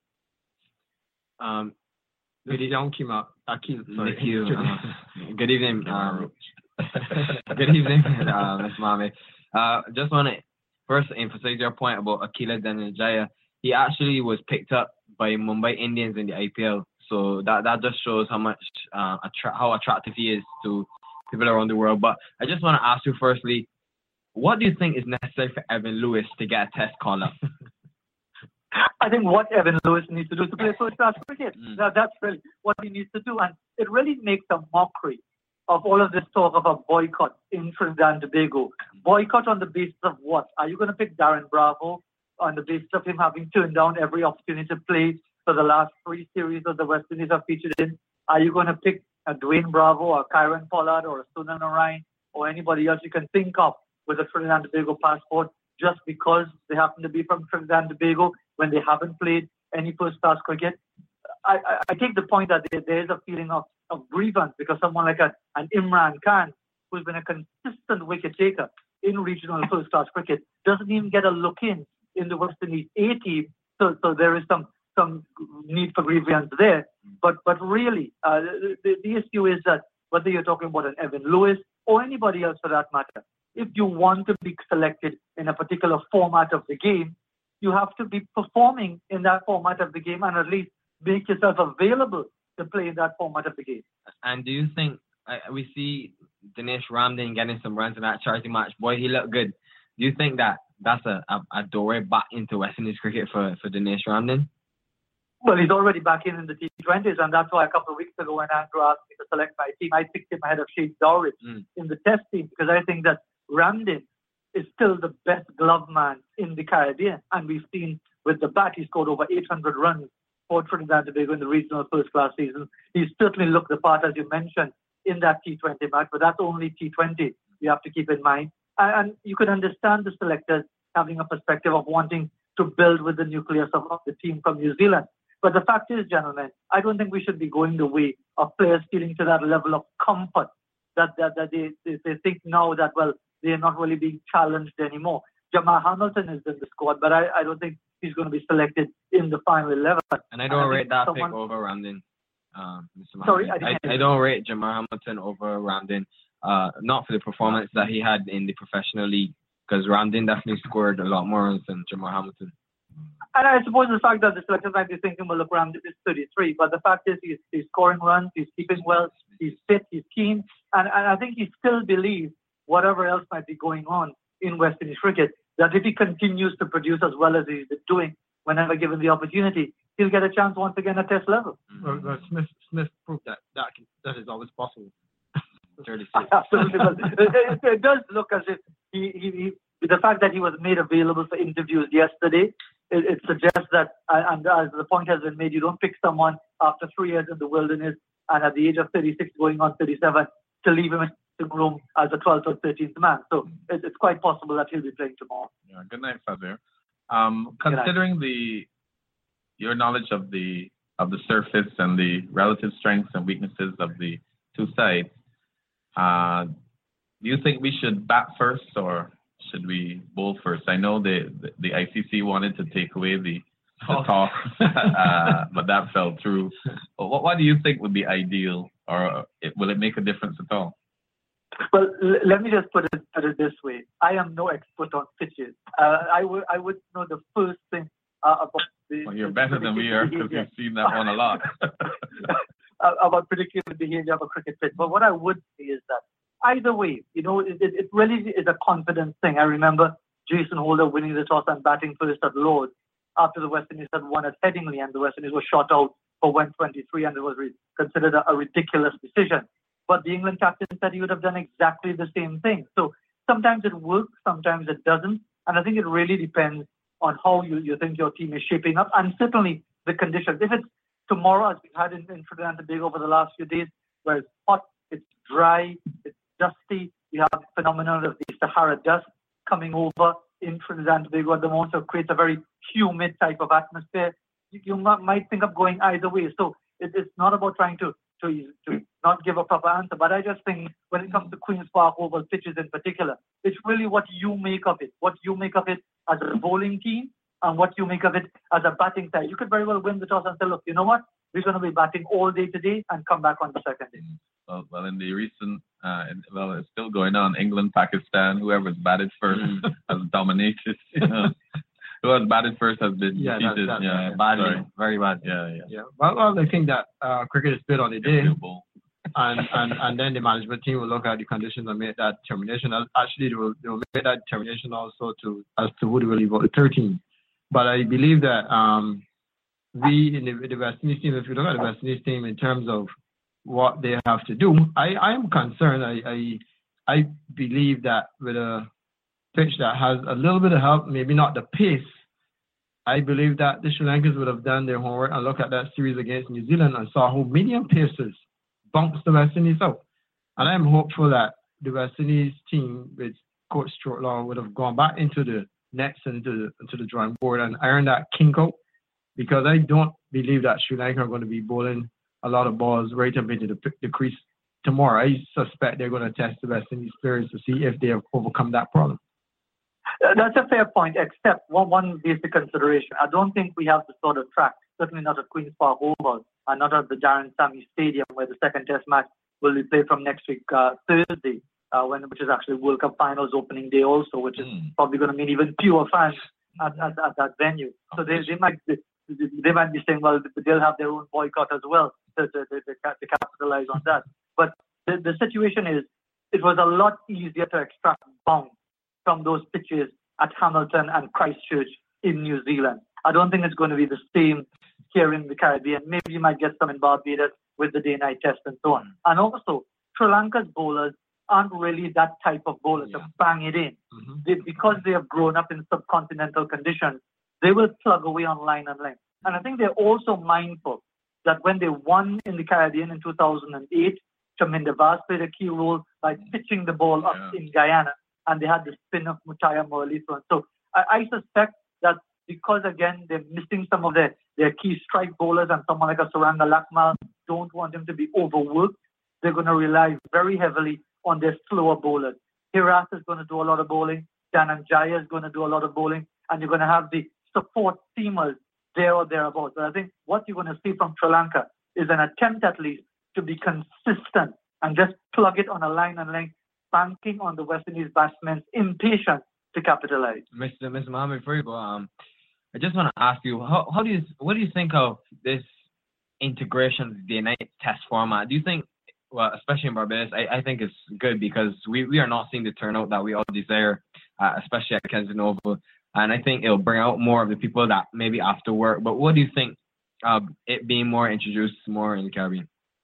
Um, good evening, Kima. Akil, sorry. Thank you. Uh, good evening. Um, good evening, uh, Miz Mame. Uh, just want to first emphasize your point about Akila Dhananjaya. He actually was picked up by Mumbai Indians in the I P L. So that, that just shows how much uh, attra- how attractive he is to people around the world. But I just want to ask you firstly, what do you think is necessary for Evan Lewis to get a Test call up? I think what Evan Lewis needs to do is to play first-class cricket. Mm. That, that's really what he needs to do. And it really makes a mockery of all of this talk of a boycott in Trinidad and Tobago. Boycott on the basis of what? Are you going to pick Darren Bravo on the basis of him having turned down every opportunity to play for the last three series that the West Indies have featured in? Are you going to pick a Dwayne Bravo or Kyron Pollard or a Sunil Narayan or anybody else you can think of with a Trinidad and Tobago passport just because they happen to be from Trinidad and Tobago when they haven't played any first-class cricket? I, I, I take the point that there, there is a feeling of, of grievance because someone like a, an Imran Khan, who's been a consistent wicket-taker in regional first-class cricket, doesn't even get a look in in the West Indies A team. So, so there is some some need for grievance there. But but really, uh, the, the issue is that whether you're talking about an Evan Lewis or anybody else for that matter, if you want to be selected in a particular format of the game, you have to be performing in that format of the game and at least make yourself available to play in that format of the game. And do you think, uh, we see Dinesh Ramdin getting some runs in that charity match, boy, he looked good. Do you think that that's a, a, a doorway back into West Indies cricket for, for Dinesh Ramdin? Well, he's already back in in the T twenties, and that's why a couple of weeks ago when Andrew asked me to select my team, I picked him ahead of Shane Dowrich mm. in the Test team because I think that Ramdin is still the best glove man in the Caribbean. And we've seen with the bat, he scored over eight hundred runs for Trinidad and Tobago in the regional first-class season. He's certainly looked the part, as you mentioned, in that T twenty match, but that's only T twenty, you have to keep in mind. And, and you can understand the selectors having a perspective of wanting to build with the nucleus of, of the team from New Zealand. But the fact is, gentlemen, I don't think we should be going the way of players feeling to that level of comfort that, that, that they, they, they think now that, well, they're not really being challenged anymore. Jamar Hamilton is in the squad, but I, I don't think he's going to be selected in the final eleven. And I don't and I rate that someone... pick over Ramdin, um, Mister Sorry, I, I, I don't rate Jamar Hamilton over Ramdin, uh, not for the performance that he had in the professional league, because Ramdin definitely scored a lot more runs than Jamar Hamilton. And I suppose the fact that the selectors might be thinking, well, look, Ramdin is thirty-three, but the fact is he's, he's scoring runs, he's keeping well, he's fit, he's keen, and, and I think he still believes whatever else might be going on in West Indies cricket, that if he continues to produce as well as he's been doing whenever given the opportunity, he'll get a chance once again at Test level. Well, well, Smith, Smith proved that that, can, that is always possible. thirty-six. Absolutely. Well, it, it, it does look as if he, he, he, the fact that he was made available for interviews yesterday, it, it suggests that, and as the point has been made, you don't pick someone after three years in the wilderness and at the age of thirty-six going on thirty-seven to leave him in the room as a twelfth or thirteenth man. So it, it's quite possible that he'll be playing tomorrow. Yeah, good night, Fazir. Um, considering the your knowledge of the of the surface and the relative strengths and weaknesses of the two sides, uh, do you think we should bat first or should we bowl first? I know the the, the I C C wanted to take away the, the oh. toss, uh, but that fell through. What, what do you think would be ideal, or it, will it make a difference at all? Well, l- let me just put it, put it this way. I am no expert on pitches. Uh, I would I would know the first thing uh, about the. Well, you're better than we are because you've seen that one a lot. About predicting the behavior of a cricket pitch. But what I would say is that either way, you know, it, it really is a confidence thing. I remember Jason Holder winning the toss and batting first at Lords after the West Indies had won at Headingley, and the West Indies were shot out for one twenty-three, and it was re- considered a, a ridiculous decision. But the England captain said he would have done exactly the same thing. So sometimes it works, sometimes it doesn't. And I think it really depends on how you, you think your team is shaping up, and certainly the conditions. If it's tomorrow, as we've had in, in Trinidad and Tobago over the last few days, where it's hot, it's dry, it's dusty, you have the phenomenon of the Sahara dust coming over in Trinidad and Tobago at the moment, so it creates a very humid type of atmosphere. You, you might, might think of going either way. So it, it's not about trying to To, to not give a proper answer. But I just think when it comes to Queen's Park Oval pitches in particular, it's really what you make of it, what you make of it as a bowling team and what you make of it as a batting side. You could very well win the toss and say, look, you know what, we're going to be batting all day today and come back on the second day. Well, well in the recent, uh, well, it's still going on, England, Pakistan, whoever's batted first has dominated. You know. Whoever's batted first has been yeah, defeated. That's, that's, yeah, yeah. bad, very bad. Yeah, yeah. Yeah. Well, well, I think that uh, cricket is played on the day, and, and and then the management team will look at the conditions and make that determination. Actually, they will, they will make that determination also to as to who they will leave out the thirteen. But I believe that um, we in the, the West Indies team, if you look at the West Indies team in terms of what they have to do, I, I am concerned. I, I I believe that with a pitch that has a little bit of help, maybe not the pace, I believe that the Sri Lankans would have done their homework and looked at that series against New Zealand and saw how medium paces bumps the West Indies out. And I'm hopeful that the West Indies team with Coach Stuart Law would have gone back into the nets and into the, into the drawing board and ironed that kink out, because I don't believe that Sri Lanka are going to be bowling a lot of balls right up into the, the crease tomorrow. I suspect they're going to test the West Indies players to see if they have overcome that problem. That's a fair point, except one, one basic consideration. I don't think we have the sort of track, certainly not at Queen's Park Oval, and not at the Darren Sammy Stadium, where the second test match will be played from next week, uh, Thursday, uh, when which is actually World Cup Finals opening day also, which is mm. probably going to mean even fewer fans at, at, at that venue. So they, they might be, they might be saying, well, they'll have their own boycott as well to, to, to, to capitalize on that. But the, the situation is, it was a lot easier to extract bounce from those pitches at Hamilton and Christchurch in New Zealand. I don't think it's going to be the same here in the Caribbean. Maybe you might get some in Barbados with the day-night test and so on. And also, Sri Lanka's bowlers aren't really that type of bowler yeah. to bang it in. Mm-hmm. They, because they have grown up in subcontinental conditions, they will plug away on line and length. And I think they're also mindful that when they won in the Caribbean in two thousand eight, Chaminda Vaas played a key role by pitching the ball yeah. up in Guyana, and they had the spin of Muttiah Murali. So I, I suspect that because, again, they're missing some of their, their key strike bowlers, and someone like a Suranga Lakmal don't want him to be overworked, they're going to rely very heavily on their slower bowlers. Hiras is going to do a lot of bowling. Dhananjaya is going to do a lot of bowling. And you're going to have the support seamers there or thereabouts. So I think what you're going to see from Sri Lanka is an attempt at least to be consistent and just plug it on a line and length, banking on the West Indies batsmen's impatience to capitalize. Mister Mister Mohammed, before you go, um, I just want to ask you, how, how do you, what do you think of this integration of the day-night test format? Do you think, well, especially in Barbados, I, I think it's good because we, we are not seeing the turnout that we all desire, uh, especially at Kensington Oval. And I think it'll bring out more of the people that maybe after work. But what do you think of it being more introduced more in the Caribbean?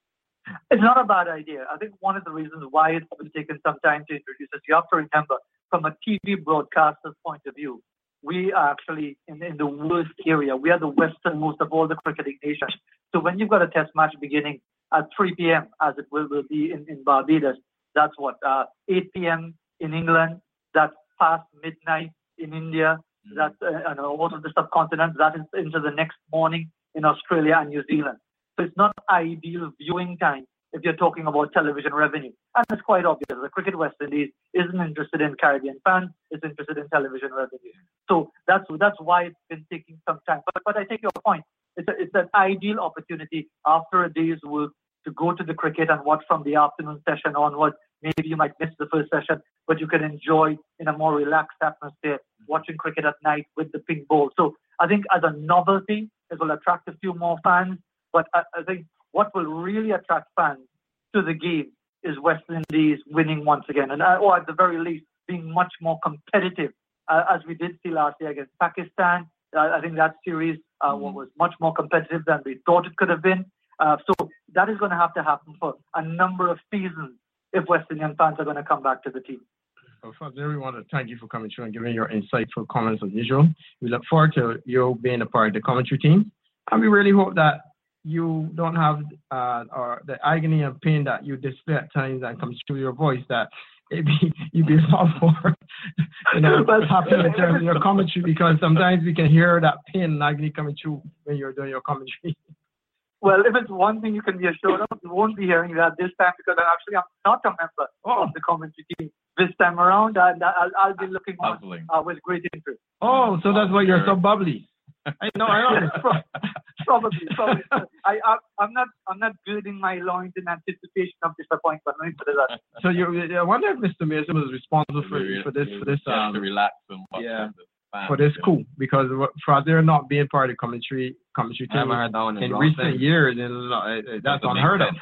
It's not a bad idea. I think one of the reasons why it's been taking some time to introduce this, you have to remember, from a T V broadcaster's point of view, we are actually in, in the worst area. We are the westernmost of all the cricketing nations. So when you've got a test match beginning at three p.m., as it will, will be in, in Barbados, that's what, uh, eight p.m. in England, that's past midnight in India, mm-hmm. that's uh, you know, all of the subcontinents, that is into the next morning in Australia and New Zealand. So it's not ideal viewing time if you're talking about television revenue. And it's quite obvious. The Cricket West Indies isn't interested in Caribbean fans, it's interested in television revenue. So that's that's why it's been taking some time. But, but I take your point. It's, a, it's an ideal opportunity after a day's work to go to the cricket and watch from the afternoon session onwards. Maybe you might miss the first session, but you can enjoy in a more relaxed atmosphere watching cricket at night with the pink ball. So I think as a novelty, it will attract a few more fans. But I, I think what will really attract fans to the game is West Indies winning once again, and uh, or at the very least being much more competitive, uh, as we did see last year against Pakistan. Uh, I think that series uh, mm-hmm. was much more competitive than we thought it could have been. Uh, so that is going to have to happen for a number of seasons if West Indian fans are going to come back to the team. Well, Father, we want to thank you for coming through and giving your insightful comments as usual. We look forward to you being a part of the commentary team, and we really hope that you don't have uh, or the agony and pain that you display at times that comes through your voice, that maybe you be a lot more, you know, happy in terms of your commentary, because sometimes we can hear that pain and agony coming through when you're doing your commentary. Well, if it's one thing you can be assured of, you won't be hearing that this time, because I actually am not a member oh. of the commentary team this time around, and I'll, I'll be looking on uh, with great interest. Oh, so that's why you're so bubbly. I know, I know. Probably, probably. I, I, I'm not, I'm not girding my loins in anticipation of disappointment. Let me put it that. So you, I wonder if Mister Mason was responsible for for this, for this, um, to relax and watch yeah, fans, for this yeah. coup, because for there not being part of the commentary, commentary team in, in recent thing. years, and uh, that's, that's unheard of.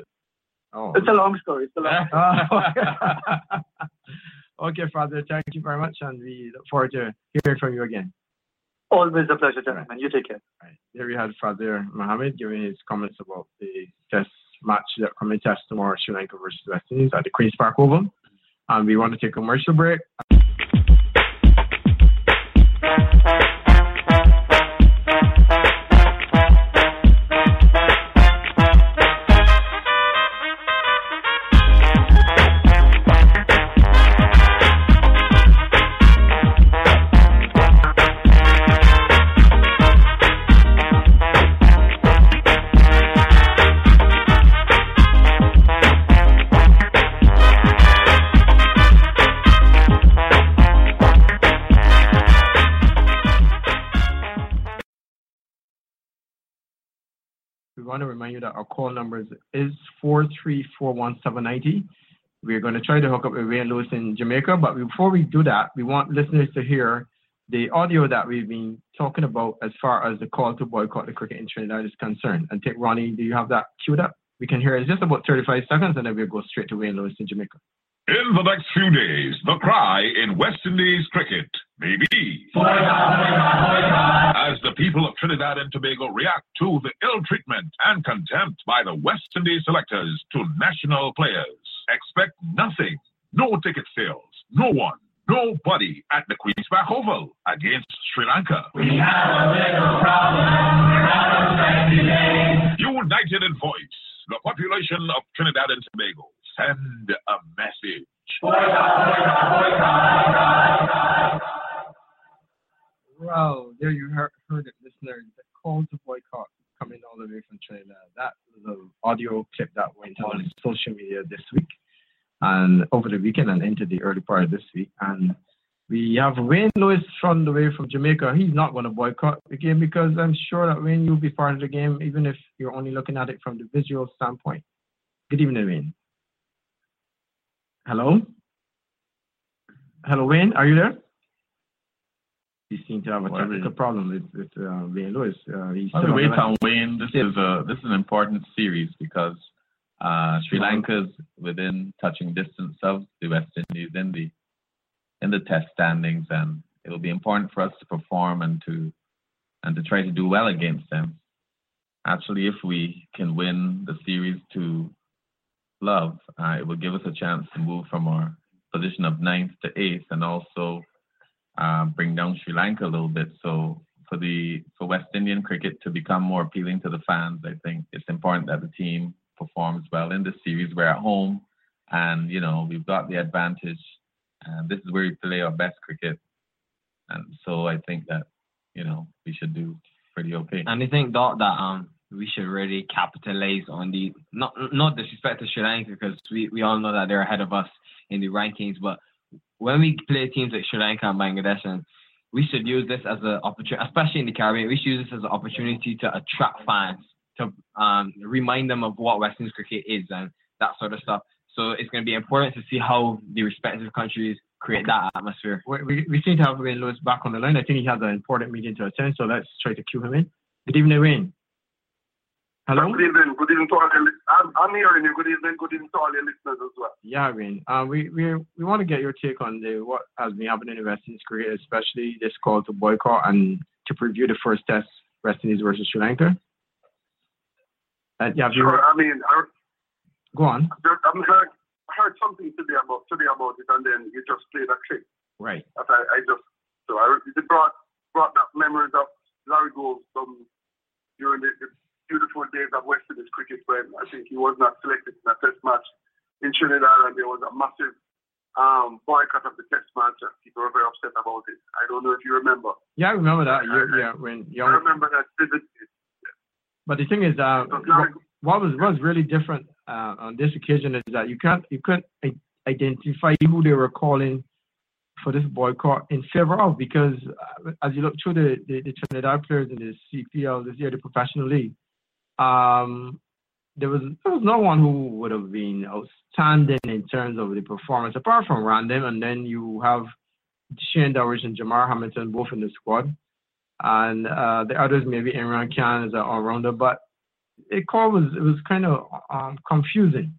Oh, it's a long story. It's a long story. Okay, Father, thank you very much, and we look forward to hearing from you again. Always a pleasure, gentlemen. You take care. Right. There we had Father Mohammed giving his comments about the test match, the upcoming test tomorrow, Sri Lanka versus West Indies at the Queen's Park Oval. And we want to take a commercial break. We want to remind you that our call number is four three four one seven nine zero. We're going to try to hook up with Wayne Lewis in Jamaica, but before we do that, we want listeners to hear the audio that we've been talking about as far as the call to boycott the cricket in Trinidad is concerned. And take Ronnie, do you have that queued up? We can hear it just about thirty-five seconds, and then we'll go straight to Wayne Lewis in Jamaica. In the next few days, the cry in West Indies cricket may be as the people of Trinidad and Tobago react to the ill treatment and contempt by the West Indies selectors to national players. Expect nothing, no ticket sales, no one, nobody at the Queen's Park Oval against Sri Lanka. We have a little problem. United in voice, the population of Trinidad and Tobago send a message. Well, there you heard, heard it, listeners. The call to boycott coming all the way from Trinidad. That was an audio clip that went on social media this week and over the weekend and into the early part of this week. And we have Wayne Lewis from the way from Jamaica. He's not going to boycott the game because I'm sure that Wayne, you'll be part of the game, even if you're only looking at it from the visual standpoint. Good evening, Wayne. Hello? Hello, Wayne, are you there? You seem to have a technical problem with, with uh, Wayne Lewis. Uh, he's While we wait on Wayne, this is a this is an important series because uh, Sri Lanka's within touching distance of the West Indies in the in the Test standings, and it will be important for us to perform and to and to try to do well against them. actually, if we can win the series to love, uh, it will give us a chance to move from our position of ninth to eighth, and also uh, bring down Sri Lanka a little bit. So for the for West Indian cricket to become more appealing to the fans, I think it's important that the team performs well in this series. We're at home, and you know we've got the advantage, and this is where we play our best cricket. And so I think that you know we should do pretty okay. And I think that that um we should really capitalize on the not not disrespect to Sri Lanka, because we, we all know that they're ahead of us in the rankings, but when we play teams like Sri Lanka and Bangladesh, and we should use this as an opportunity, especially in the Caribbean, we should use this as an opportunity to attract fans, to um remind them of what West Indies cricket is and that sort of stuff. So it's going to be important to see how the respective countries create that atmosphere. We, we, we seem to have Wayne Lewis back on the line. I think he has an important meeting to attend, so let's try to cue him in. Good evening, Wayne. Hello? Good evening. Good evening to all your listeners. I'm, I'm hearing you. Good evening. Good evening to all your listeners as well. Yeah, Wayne. Uh, we we we want to get your take on the what has been happening in West Indies cricket, especially this call to boycott and to preview the first test, West Indies versus Sri Lanka. Uh, yeah, sure. heard... I mean, I, go on. I'm heard, I heard something today about today about it, and then you just played a trick. Right. That I, I just so I it brought brought that memories of Larry Gold from during the, the beautiful days of West Indies cricket when I think he was not selected in a test match in Trinidad, and there was a massive um, boycott of the test match. People were very upset about it. I don't know if you remember. Yeah, I remember that. I, yeah, I, when young... I remember that vividly. But the thing is, uh, what, what was was really different uh, on this occasion is that you can't you couldn't identify who they were calling for this boycott in favor of, because uh, as you look through the, the, the Trinidad players in the C P L this year, the professional league, um, there was there was no one who would have been outstanding in terms of the performance, apart from Random, and then you have Shane Dowrish and Jamar Hamilton both in the squad, and uh, the others maybe Imran Khan as an all-rounder, but the call was it was kind of um, confusing.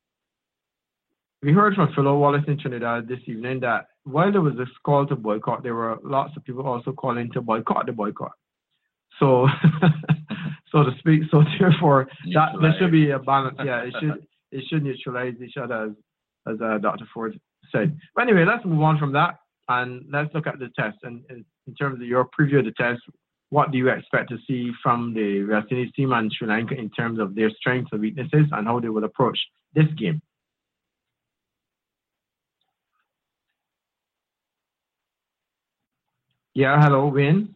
We heard from Philo Wallace in Trinidad this evening that while there was this call to boycott, there were lots of people also calling to boycott the boycott. So, so to speak. So therefore, that there should be a balance. Yeah, it should it should neutralize each other, as as uh, Doctor Ford said. But anyway, let's move on from that and let's look at the test. And, and in terms of your preview of the test, what do you expect to see from the West Indies team and Sri Lanka in terms of their strengths and weaknesses and how they will approach this game? Yeah, hello, Wayne.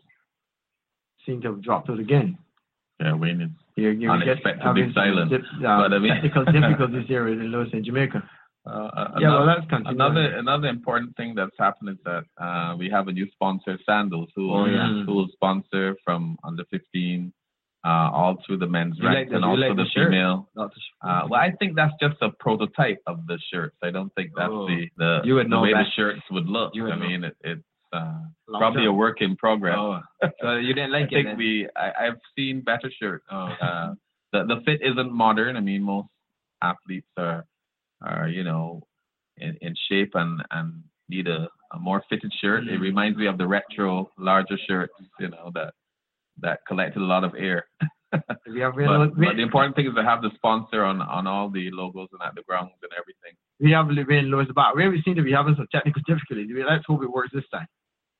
Seem to have dropped out again. Yeah, Wayne is you're, you're unexpectedly silent. Dip, uh, but I mean, technical difficulties here in Lewis in Jamaica. Uh, yeah, another, well, that's continue. Another another important thing that's happened is that uh, we have a new sponsor, Sandals, who oh, yeah. who will sponsor from under fifteen uh, all through the men's you ranks like and the, also like the, the female. Uh, well, I think that's just a prototype of the shirts. I don't think that's oh. the the, you would the know way that. the shirts would look. You would I know. mean, it, it's uh, probably term. a work in progress. Oh. So you didn't like I it? think then? we. I, I've seen better shirts. Oh. Uh, the the fit isn't modern. I mean, most athletes are are you know in, in shape and and need a, a more fitted shirt. Mm-hmm. It reminds me of the retro larger shirts, you know, that that collected a lot of air. we have but, but the important thing is to have the sponsor on on all the logos and at the grounds and everything. We have Levin Lewis back. We seem to be having some technical difficulties. Let's hope it works this time.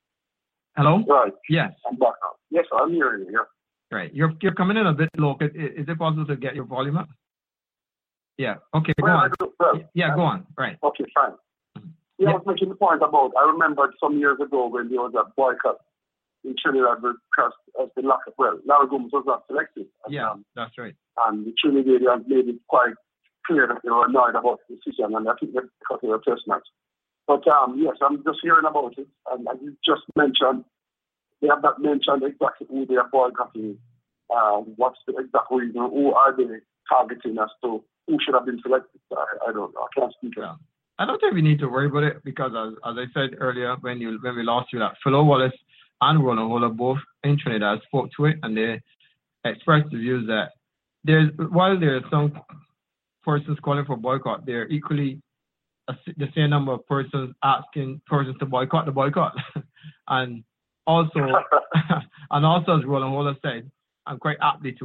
Hello? Right. Yes. I'm back now. Yes, I'm hearing you. Yeah. Right. You're you're coming in a bit low. Is, is it possible to get your volume up? Yeah. Okay. Go well, on. do, well, yeah. Go on. Right. Okay. Fine. Yeah, yeah, I was making the point about. I remembered some years ago when there was a boycott in Trinidad because of the lack of well, Larry Gomes was not selected. And, yeah, um, that's right. And the Trinidadians made it quite clear that they were annoyed about the decision, and I think they cut their test match. But um, yes, I'm just hearing about it, and as you just mentioned, they have not mentioned exactly who they are boycotting. Uh, what's the exact reason? Who are they targeting as to who should have been selected? I, I don't know. I can't speak. Yeah. I don't think we need to worry about it because, as, as I said earlier, when you when we lost you, that Philo Wallace and Roland Holler both in Trinidad spoke to it, and they expressed the views that there's while there are some persons calling for boycott, there are equally a, the same number of persons asking persons to boycott the boycott, and also and also as Roland Holler said, and quite aptly too,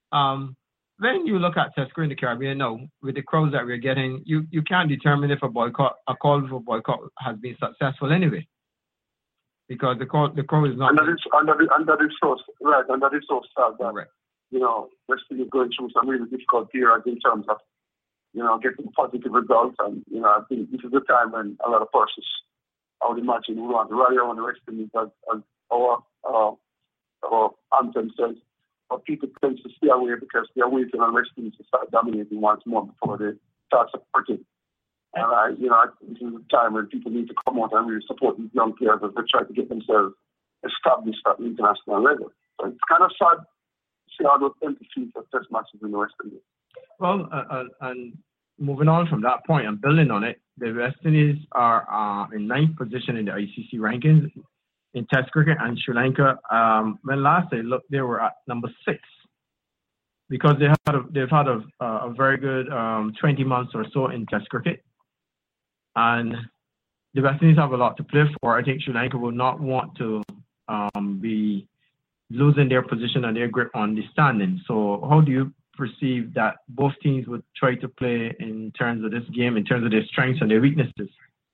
Um, when you look at Tesco in the Caribbean now, with the crowds that we're getting, you, you can't determine if a boycott, a call for boycott has been successful anyway. Because the call, the crowd is not... And that is, and that is, and that is so, right, and that is so sad that, right. you know, West Indies is going through some really difficult periods in terms of, you know, getting positive results. And, you know, I think this is the time when a lot of persons, I would imagine, we want to rally around the West Indies as, as our, uh, our anthem says. But people tend to stay away because they're waiting on West Indies to start dominating once more before they start supporting. And, I, you know, this is a time when people need to come out and really support these young players as they try to get themselves established at the international level. So it's kind of sad to see all those empty seats of test matches in the West Indies. Well, uh, uh, and moving on from that point and building on it, the West Indies are uh, in ninth position in the I C C rankings in Test cricket, and Sri Lanka, um, when last they looked, they were at number six because they had a, they've had a, a very good um, twenty months or so in Test cricket, and the West Indies have a lot to play for. I think Sri Lanka will not want to um, be losing their position and their grip on the standing. So, how do you perceive that both teams would try to play in terms of this game, in terms of their strengths and their weaknesses?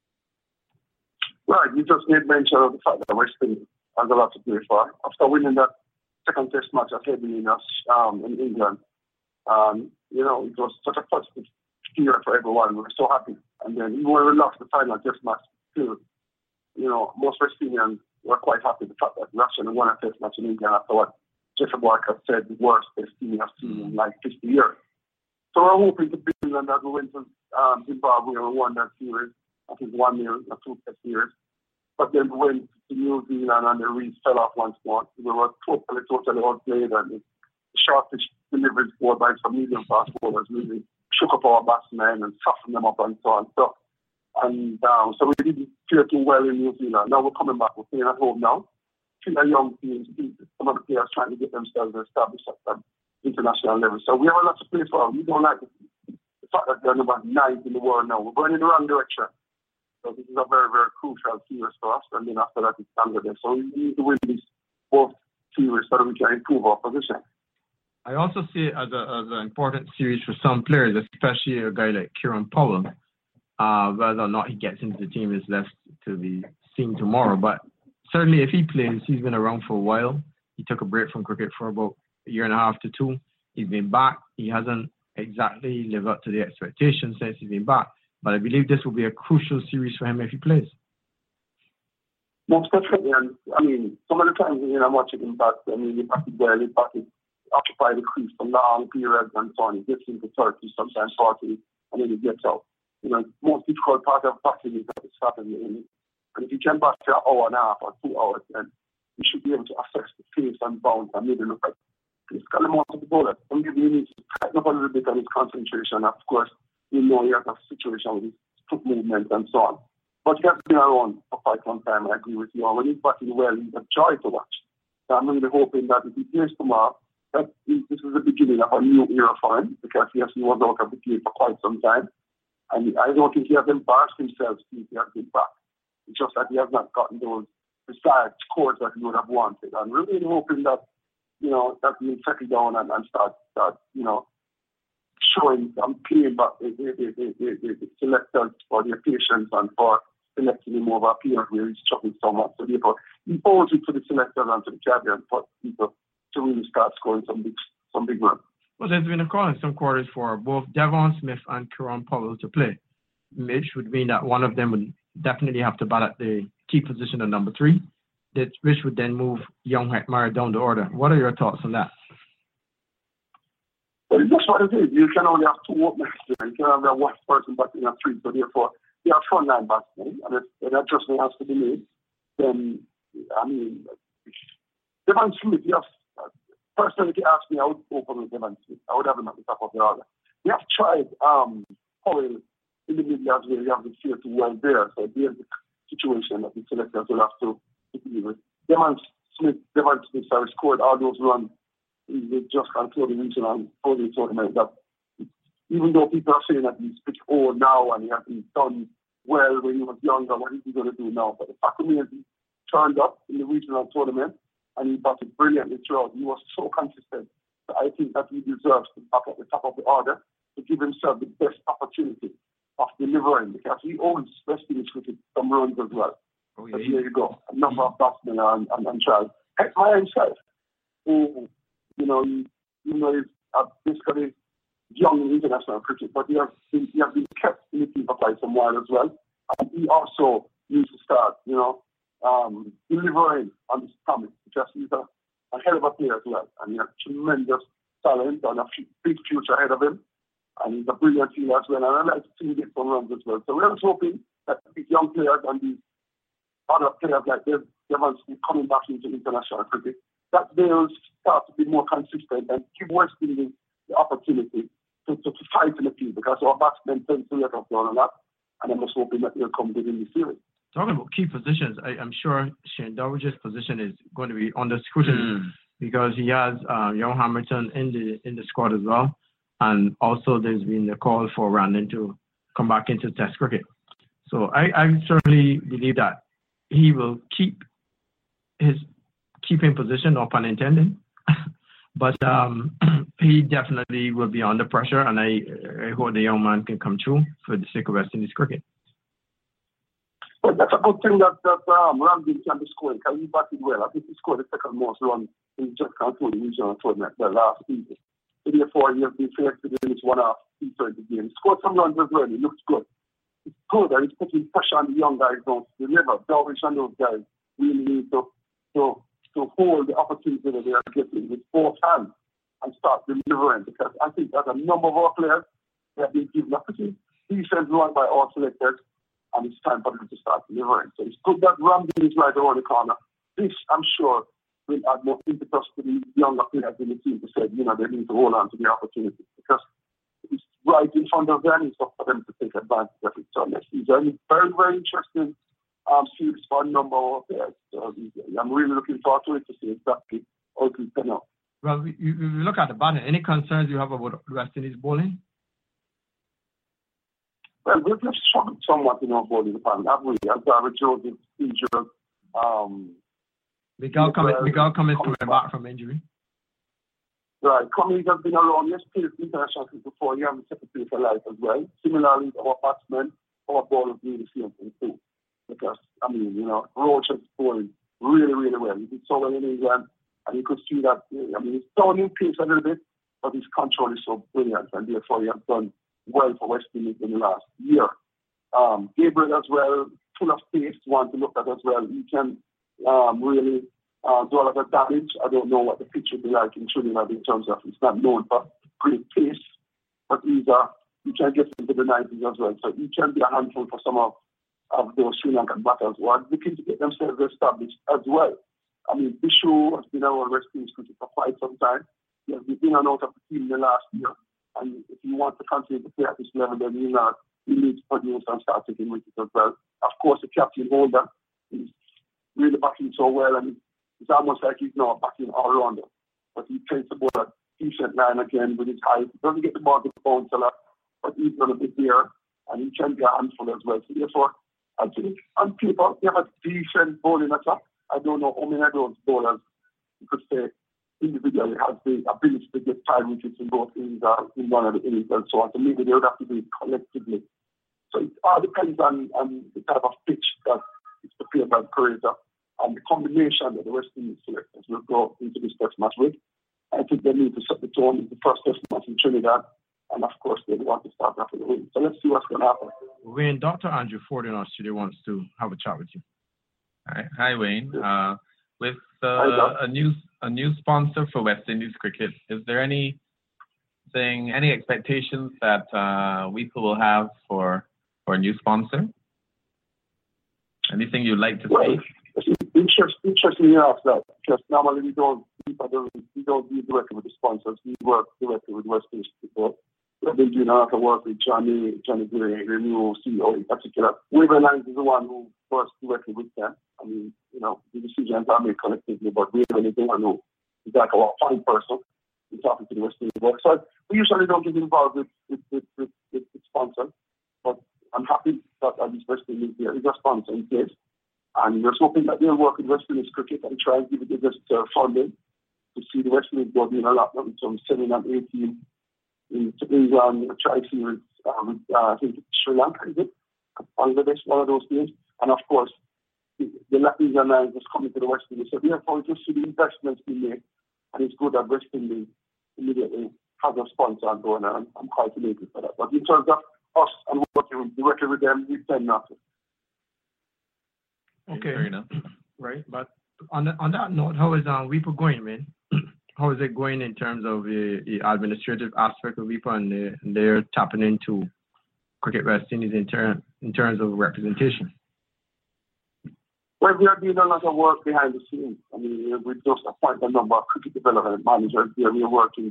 Right, you just made mention of the fact that West Indies has a lot to play for. After winning that second test match at Headley um, in England, um, you know, it was such a positive period for everyone. We were so happy. And then even when we lost the final test match, still, you know, most West Indians were quite happy with the fact that we actually won a test match in England after what Jeffrey Barker said, the worst test team we have seen in like fifty years. So we're hoping to build on that. We went to um, Zimbabwe and we won that series. I think one year or two test years. But then we went to New Zealand and the Reeds fell off once more. We were totally, totally outplayed, and the short pitch delivery scored by some medium fast bowlers really shook up our batsmen and softened them up and so on. So, and um, so we didn't feel too well in New Zealand. Now we're coming back. We're playing at home now. Still a young team. Some of the players trying to get themselves established at the international level. So we have a lot to play for. We don't like the fact that they're number nine in the world now. We're going in the wrong direction. So this is a very, very crucial series for us. And then after that, it's Bangladesh. So we need to win these both series so that we can improve our position. I also see it as, a, as an important series for some players, especially a guy like Kieran Powell. Uh, whether or not he gets into the team is left to be seen tomorrow. But certainly if he plays, he's been around for a while. He took a break from cricket for about a year and a half to two. He's been back. He hasn't exactly lived up to the expectations since he's been back. But I believe this will be a crucial series for him if he plays. Most definitely. And I mean, some of the times when I'm watching him back, I mean, he batted well, he batted, occupy the crease for long periods and so on. He gets into thirty, sometimes forty, and then he gets out. You know, the most difficult part of batting is that it's happening. And if you can bat for an hour and a half or two hours, then you should be able to assess the pace and bounce and maybe look at the element of the bowler. So maybe you need to tighten up a little bit on his concentration. Of course, you know he has a situation with his foot movement and so on. But he has been around for quite some time, I agree with you. And when he's batting well, he's a joy to watch. So I'm really hoping that if he plays tomorrow, that this is the beginning of a new era for him, because yes, he was out of the game for quite some time. And I don't think he has embarrassed himself since he has been back. It's just that he has not gotten those desired scores that he would have wanted. And we're really hoping that, you know, that he'll settle down and, and start, start, you know, showing some playing back the, the, the, the, the, the selectors for their patience and for selecting him over a period where he's struggling so much. So therefore, he owes it to the selectors and to the Caribbean for people to really start scoring some big, some big runs. Well, there's been a call in some quarters for both Devon Smith and Kieran Powell to play, which would mean that one of them would definitely have to bat at the key position of number three, that which would then move Young Hetmyer down the order. What are your thoughts on that? Well, that's what it is. You can only have two openers. You can only have one person batting at three, so therefore you have front line batsmen, and if an adjustment has to be made, then, I mean, Devon Smith, you have, personally, if you ask me, I would open with Devon Smith. I would have him at the top of the order. We have tried um, Powell in the middle as well. You have the field to well there, so there's the situation that the selectors will have to deal with. Devon Smith, Devon Smith has scored all those runs in the just until the regional podium tournament. That even though people are saying that he's pretty old now and he hasn't done well when he was younger, what is he going to do now? But the fact remains, he turned up in the regional tournament and he batted brilliantly throughout. He was so consistent I think that he deserves to be back at the top of the order to give himself the best opportunity of delivering, because he owns West Indies cricket some runs as well. Oh, yeah. So here you go, a number of batsmen and, and, and Charles. Hector himself, who, you know, he, you know, he's uh, basically young in international cricket, but he has, been, he has been kept in the team for quite some while as well. And he also needs to start, you know, um, delivering on his promise, because he's a, a hell of a player as well. And he has tremendous talent and a big future ahead of him. And he's a brilliant fielder as well. And I like to see him get some runs as well. So we're just hoping that these young players and these other players like Dev, Devon Smith coming back into international cricket, that they will start to be more consistent and give West Indies the opportunity to, to, to fight in the field, because our batsmen tend to let us down a lot. And I'm just hoping that they'll come within the series. Talking about key positions, I, I'm sure Shane Dowridge's position is going to be under scrutiny mm. because he has uh, Young Hamilton in the in the squad as well. And also there's been the call for Randon to come back into Test cricket. So I, I certainly believe that he will keep his keeping position, no pun intended. But um, he definitely will be under pressure, and I, I hope the young man can come through for the sake of West Indies cricket. Well, that's a good thing that, that um, Ramsey can be scoring, because he batted well. I think he scored the second most run in just control the regional tournament the last season. So therefore, he has been selected in his one-half T twenty game. He scored some runs as well. He looks good. It's good, and he's putting pressure on the young guys now to deliver. Dowridge and those guys really need to, to, to hold the opportunity that they are getting with both hands and start delivering, because I think that a number of our players have been given a pretty decent run by our selectors, and it's time for them to start delivering. So it's good that Ramsey is right around the corner. This, I'm sure, will add more impetus to the younger players in the team to say, you know, they need to hold on to the opportunity, because it's right in front of them. It's up for them to take advantage of it. So next season, it's very, very interesting um, series for a number of players. So I'm really looking forward to it to see exactly how it will turn out. Well, you, you look at the batting. Any concerns you have about West Indies bowling? Well, we've just struggled somewhat in our bowling department, haven't we? As David Jones is injured. Um, Miguel Cummins, Miguel Cummins coming back from injury. Right, Cummins has been around. Yes, played international before. He has a secretary for life as well. Similarly, our batsmen, our bowlers do the same thing too. Because, I mean, you know, Roach is bowling really, really well. He did so well in England, and you could see that, I mean, he's down in pace a little bit, but his control is so brilliant, and therefore he has done well for West Indies in the last year. Um, Gabriel as well, full of pace, one to look at as well. He can um, really uh, do a lot of damage. I don't know what the pitch would be like in Trinidad in terms of, it's not known for great pace, but he's, uh, he can get into the nineties as well. So he can be a handful for some of, of those Sri Lankan batters who are looking to get themselves established as well. I mean, Bishu has been our West Indies cricket for quite some time. He has been in and out of the team in the last year. And if you want to continue to play at this level, then you know, you need to produce and start taking wickets as well. Of course, the captain holder is really backing so well, and it's almost like he's now backing all around him. But he plays the ball at decent line again with his height. He doesn't get the ball to bounce a lot, but he's going to be there, and he can be a handful as well. So therefore, I think on paper, they have a decent bowling attack. I don't know how many of those bowlers you could say individually has the ability to get five wickets in both innings or in one of the innings and so on. So maybe they would have to do it collectively. So it all depends on, on the type of pitch that is prepared by the creator and the combination that the West Indies selectors will go into this test match with. I think they need to set the tone in the first test match in Trinidad, and of course they want to start after the win. So let's see what's going to happen. Wayne, Doctor Andrew Ford in our studio wants to have a chat with you. Hi, Hi Wayne. Uh, with uh, a new a new sponsor for West Indies cricket, is there anything, any expectations that uh, W I P A will have for for a new sponsor? Anything you'd like to well, see? Interest, interesting you ask that, because normally we don't we don't deal directly with the sponsors. We work directly with West Indies people. We've been doing a lot of work with Johnny, Johnny Gray, the new C E O in particular. Weaver Lines is the one who works directly with them. I mean, you know, the decisions are made collectively, but Weaver is the one who is like our point person in talking to the West Indies board. So we usually don't get involved with with, with, with, with, with sponsors, but I'm happy that at least West Indies there is a sponsor in place. And we're hoping that they'll work with West Indies cricket and try and give it the best uh, funding to see the West Indies board doing a lot of some seven and eighteen in England, tri-series uh, with, uh, I think, Sri Lanka, is it? Bangladesh, one of those teams. And of course, the, the Latin Alliance is coming to the West Indies. So therefore, just see the investments being made, and it's good that West Indies immediately has a sponsor going on. I'm quite elated for that. But in terms of us and working, working with them, we tend not to. Okay. Fair enough. Right. But on the, on that note, how is um, WIPA going, man? How is it going in terms of the, the administrative aspect of WIPA, and the, they're tapping into Cricket West Indies in, ter- in terms of representation? Well, we are doing a lot of work behind the scenes. I mean, we just appointed a number of cricket development managers here. We are working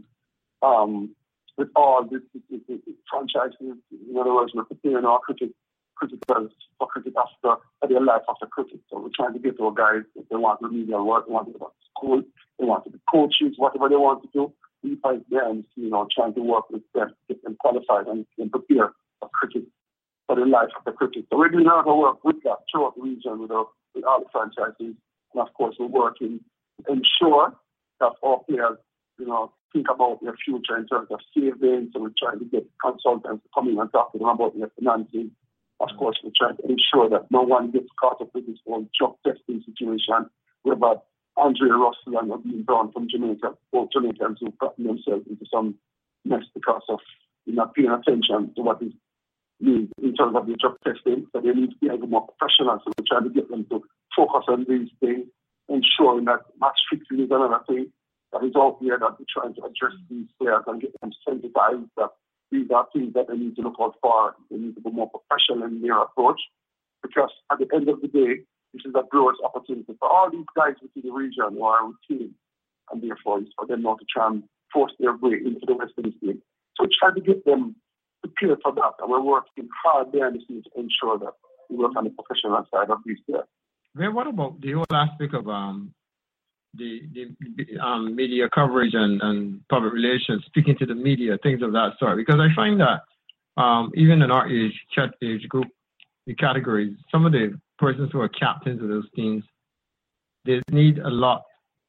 um, with all the, the, the, the franchises. In other words, we're preparing our cricket cricketers for cricket after their life after cricket. So we're trying to get to our guys if they want remedial work, they want to go to school, they want to be coaches, whatever they want to do. We find them, you know, trying to work with them to get them qualified and, and prepare for cricket, for the life of the cricket. So we're doing a lot of work with that throughout the region with, our, with all the franchises. And of course, we're working to ensure that our players, you know, think about their future in terms of savings. So we're trying to get consultants to come in and talk to them about their financing. Of course, we're trying to ensure that no one gets caught up with this whole drug testing situation, whereby Andrea Russell and Nadine Brown from Jamaica, both Jamaicans who've gotten themselves into some mess because of not paying attention to what is needed in terms of the drug testing. So they need to be a little more professional. So we're trying to get them to focus on these things, ensuring that match fixing is another thing that is out there, that we're trying to address these players and get them sensitized that these are things that they need to look out for. They need to be more professional in their approach, because at the end of the day, this is a growth opportunity for all these guys within the region who are routine, and therefore it's for them not to try and force their way into the West Indies team. So we try to get them prepared for that, and we're working hard behind the scenes to ensure that we work on the professional side of these players. Well, what about the whole aspect of um, the, the um, media coverage and, and public relations, speaking to the media, things of that sort? Because I find that um, even in our age, age group, the categories, some of the persons who are captains of those teams, they need a lot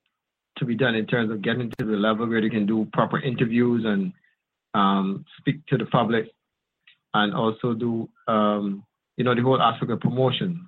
to be done in terms of getting to the level where they can do proper interviews and um, speak to the public, and also do, um, you know, the whole aspect of promotion.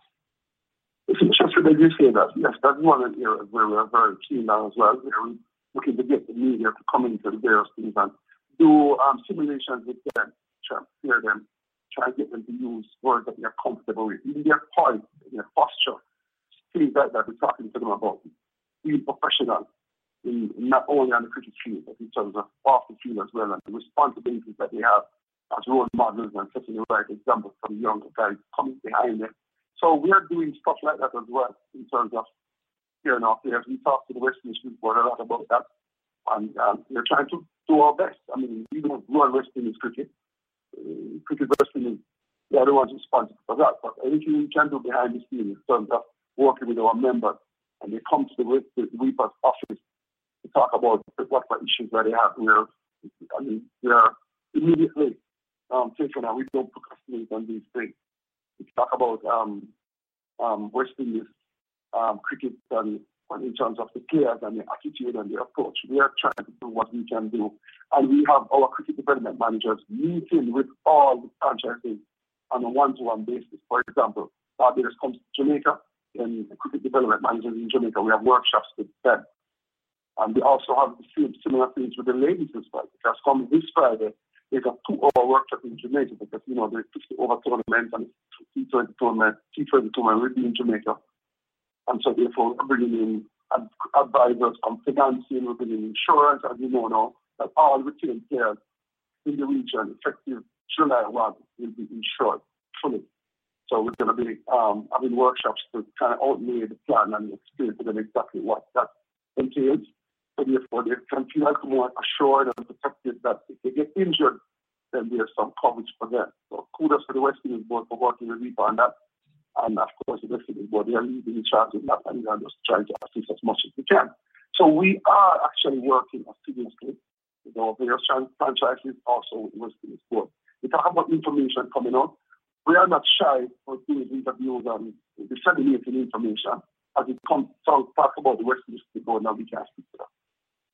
It's interesting that you say that. Yes, that's one of the areas where we're very keen on as well. We're looking to get the media to come into the various things and do um, simulations with them, try to hear them, try and get them to use words that they're comfortable with, in their point, in their posture, things like that. We're talking to them about being professional, in, not only on the cricket field, but in terms of off the field as well, and the responsibilities that they have as role models and setting the right example for the younger guys coming behind them. So we are doing stuff like that as well in terms of here and off there. We talk to the West Indies board a lot about that, and um, we're trying to do our best. I mean, we don't run West Indies cricket. Uh, cricket West Indies, they are the ones responsible for that. But anything we can do behind the scenes in terms of working with our members, and they come to the, the, the WIPA's office to talk about what issues that they have. We're, I mean, we are immediately um, taking out. We don't procrastinate on these things. We talk about um, um, West Indies um, cricket and, and in terms of the players and the attitude and the approach. We are trying to do what we can do. And we have our cricket development managers meeting with all the franchises on a one-to-one basis. For example, Barbados comes to Jamaica, and the cricket development managers in Jamaica, we have workshops with them. And we also have the same similar things with the ladies as well. Because coming this Friday, there's a two-hour workshop in Jamaica because, you know, there's fifty over tournaments and T twenty tournament, T twenty tournament will be in Jamaica. And so therefore, we're bringing in ad- advisors from financing, we're bringing in insurance, as you know now, that all retained players in the region, effective July first, will be insured fully. So we're going to be um, having workshops to kind of outlay the plan and explain to them exactly what that entails. So therefore, they can feel like more assured and protected that if they get injured, then there's some coverage for them. So kudos to the West Indies board for working with WIPA on that. And of course, the West Indies board, they are leading in charge of that, and they are just trying to assist as much as we can. So we are actually working assiduously with our various franchises, also with the West Indies board. We talk about information coming out. We are not shy for doing interviews and disseminating information. As it comes to talk about the West Indies board, now we can speak to that.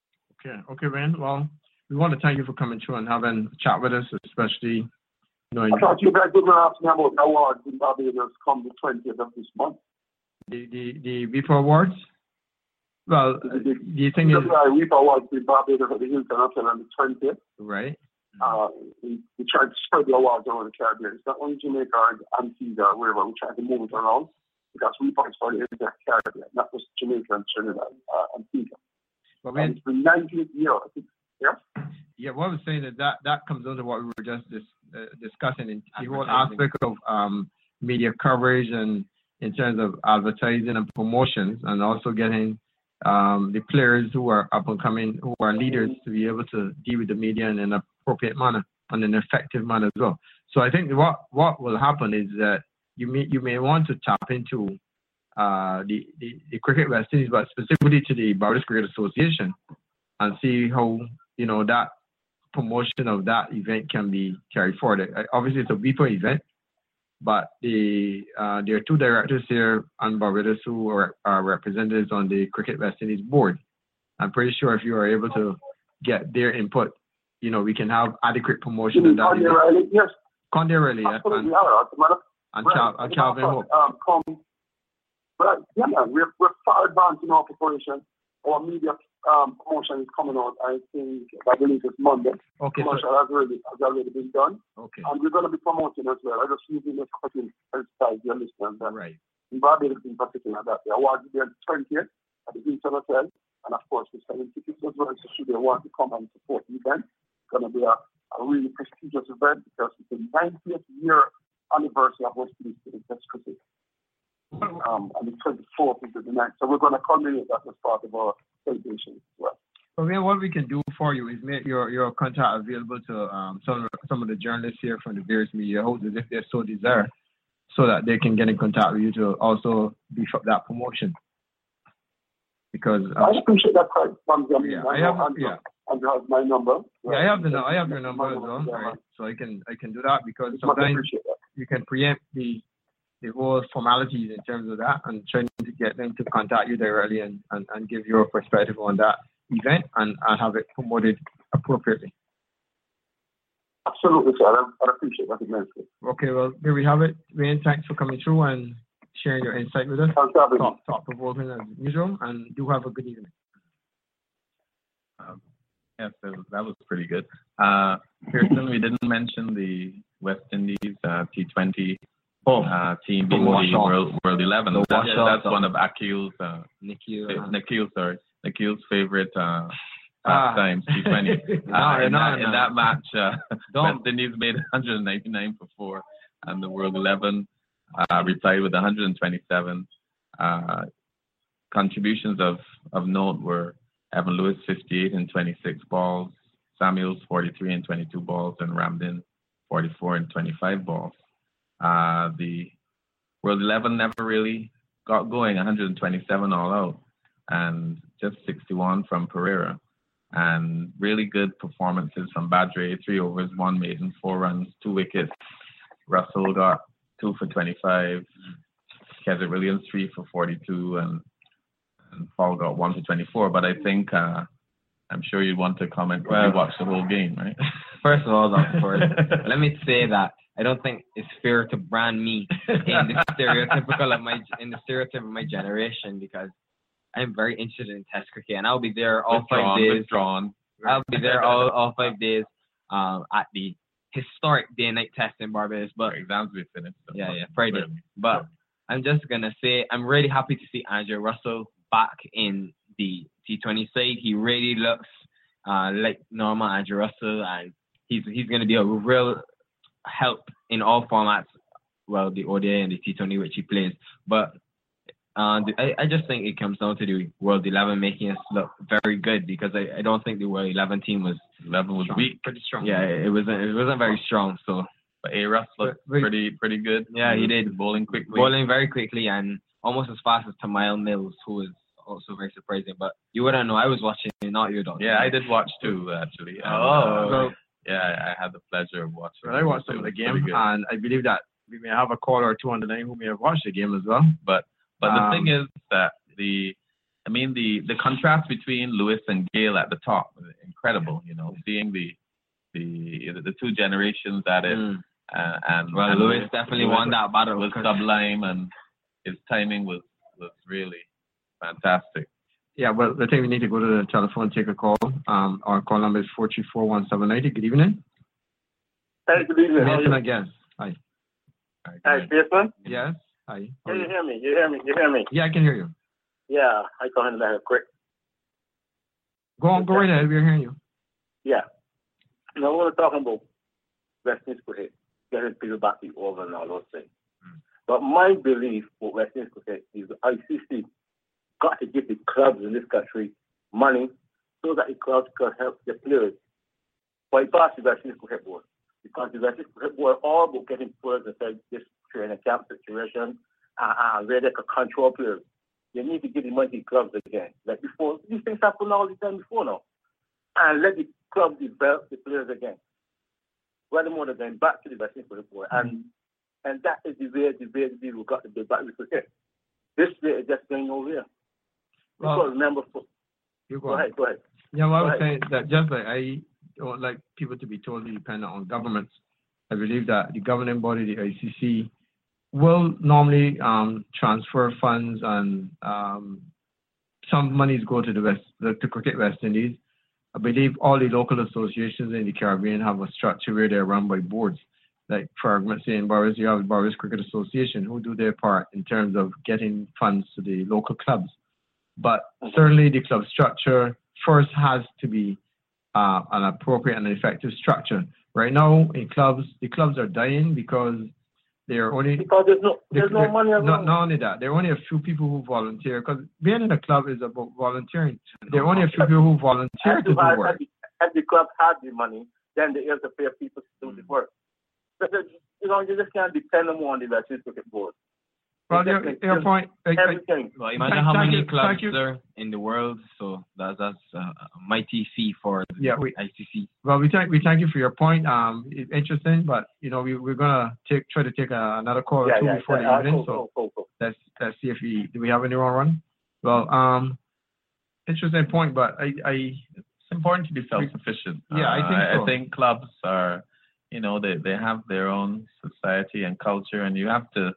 Okay, okay, Wayne. Well, we want to thank you for coming through and having a chat with us, especially knowing. I thought you guys did ask me about the awards in Barbados come the twentieth of this month. The the the V I P A Awards. Well, the, the, the thing is, the V I P A Awards in Barbados at the Hilton Hotel on the twentieth. Right. Uh, we, we tried to spread the awards around the Caribbean. It's not only Jamaica or Antigua or wherever. We tried to move it around because we fight for the entire Caribbean, not just Jamaica and Trinidad uh, and Antigua. But um, it's the ninetieth year, I think. Yeah. Yeah. What I was saying is that that comes down to what we were just dis, uh, discussing in the whole aspect of um, media coverage and in terms of advertising and promotions, and also getting um, the players who are up and coming, who are leaders, to be able to deal with the media in an appropriate manner and an effective manner as well. So I think what what will happen is that you may you may want to tap into uh, the, the the Cricket West Indies, but specifically to the Barbados Cricket Association, and see how you know that promotion of that event can be carried forward. Obviously, it's a V I P A event, but the uh, there are two directors here on Barbados who are, are representatives on the Cricket West Indies board. I'm pretty sure if you are able to get their input, you know, we can have adequate promotion of that. Conde Riley, yes. Conde Riley, yeah. And, and, Cal- and Calvin Hope. Um, come, but yeah, man, we're, we're far advanced in our preparation. Our media um, promotion is coming out, I think, I believe it's Monday. Okay. Promotion So, has already, has already been done. okay. And we're going to be promoting as well. I just using this opportunity to emphasize your listeners that right. in Barbados in particular, that the award will be on the twentieth at the Hilton Hotel. And of course, we're selling tickets as well, so should they want to come and support the event, it's going to be a, a really prestigious event because it's the ninetieth year anniversary of West Indies Test Cricket. Um, and the twenty-fourth is the night. So we're going to culminate that as part of our celebration as well. Well, then what we can do for you is make your, your contact available to um, some, some of the journalists here from the various media houses if they so desire, so that they can get in contact with you to also beef up that promotion. Because uh, I appreciate that quite from them. Yeah, I I have, Andrew, yeah. Andrew has my number. Yeah, I have the I have your number as well, right? So I can I can do that because sometimes you can preempt the the whole formalities in terms of that and trying to get them to contact you directly and, and, and give your perspective on that event and, and have it promoted appropriately. Absolutely, sir. I, I appreciate that immensely. Okay, well, there we have it. Wayne, thanks for coming through and sharing your insight with us. Thought, thought provoking as usual, and do have a good evening. Um, yes, that was, that was pretty good. Uh, Pearson, we didn't mention the West Indies uh, T twenty oh, uh, team being the World, World eleven. The That, washout that's one of Akil's, uh, Nikhil, fa- uh, Nikhil, sorry, Nikhil's favorite uh, Ah. pastimes, T twenty. No, uh, in, no, that, no. in that match, uh, Don't. West Indies made one hundred ninety-nine for four, and the World eleven uh, replied with one hundred twenty-seven. Uh, contributions of, of note were Evan Lewis, fifty-eight and twenty-six balls, Samuels, forty-three and twenty-two balls, and Ramdin, forty-four and twenty-five balls. Uh, the World eleven never really got going, one hundred twenty-seven all out, and just sixty-one from Pereira. And really good performances from Badre, three overs, one maiden, four runs, two wickets. Russell got two for twenty-five. Keswick Williams, three for forty-two, and, and Paul got one for twenty-four. But I think, uh, I'm sure you'd want to comment when you watch the whole game, right? First of all, of course, let me say that I don't think it's fair to brand me in the stereotypical of my in the stereotype of my generation, because I'm very interested in Test cricket, and I'll be there all Withdrawn, five days. Withdrawn. I'll be there all, all five days um, at the historic day-night test in Barbados. But exams will be finished. So yeah, yeah, Friday. But I'm just gonna say I'm really happy to see Andrew Russell back in the T twenty side. He really looks uh, like normal Andrew Russell, and he's he's gonna be a real help in all formats. Well, the O D I and the T twenty which he plays, but. Uh, the, I, I just think it comes down to the World eleven making us look very good, because I, I don't think the World eleven team was eleven was strong. weak, pretty strong. Yeah, it wasn't it wasn't very strong. So, but A. Russ looked But- pretty pretty good. yeah, he did bowling quickly. bowling very quickly and almost as fast as Tamil Mills, who is also very surprising. But you wouldn't know. I was watching, not you don't. Yeah, I did watch too actually. And, Oh. uh, yeah, I I had the pleasure of watching. Well, I watched It some of was the pretty game, good. and I believe that we may have a caller or two on the line who may have watched the game as well. But but the Um, thing is that the I mean, the, the contrast between Lewis and Gale at the top, incredible. You know, seeing the the the two generations at it. Mm. Uh, and well, and Lewis, Lewis definitely Lewis won that battle. Was sublime, and his timing was was really fantastic. Yeah, well, I think we need to go to the telephone and take a call. Um, our call number is four three four, one seven nine zero. Good evening. Hey, good evening. Mason again. Hi. Hi, Jason. Yes. Hi. Can you hear me? You hear me? You hear me? Yeah, I can hear you. Yeah, I can handle that quick. Go on, go right ahead. We're hearing you. Yeah. Now, we're talking about West Indies cricket, getting people back to the over and all those things. Mm. But my belief for West Indies cricket is the I C C got to give the clubs in this country money so that the clubs can help the players bypass the West Indies cricket board. Because the West Indies cricket board all about getting players inside this training camp situation and, and where they can control players. You need to give the money to the clubs again. Like before, these things happen all the time before now. And let the clubs develop the players again. Well, more than going back to the West Indies cricket board. And and that is the way the way the people got to be back with cricket. This way is just going nowhere. Well, because remember, for, you go, go ahead, go ahead. Yeah, well, I go was ahead. saying that just like I don't like people to be totally dependent on governments. I believe that the governing body, the I C C, will normally um, transfer funds and um, some monies go to the West, the, to Cricket West Indies. I believe all the local associations in the Caribbean have a structure where they're run by boards. Like, for argument's sake, in Barbados, you have the Barbados Cricket Association who do their part in terms of getting funds to the local clubs. But certainly the club structure first has to be uh, an appropriate and effective structure. Right now in clubs, the clubs are dying because they're only... Because there's no, there's no money around. Not, not only that, there are only a few people who volunteer, because being in a club is about volunteering. There are only a few people who volunteer to do work. If the club had the money, then they have to pay people to do the work. But, you know, you just can't depend on the West Indies cricket board. Well, your, your point. I, everything. Well, imagine thank, how thank many you, clubs you. there in the world. So that's that's uh, a mighty fee for the yeah, we, I C C. Well, we thank we thank you for your point. Um, it's interesting, but you know we we're gonna take try to take a, another call yeah, or two yeah, before yeah, the uh, evening. cool, so cool, cool, cool. let's let's see if we do we have any more run. Well, um, interesting point, but I I it's important to be self-sufficient. Yeah, I think uh, so. I think clubs are, you know, they they have their own society and culture, and you have to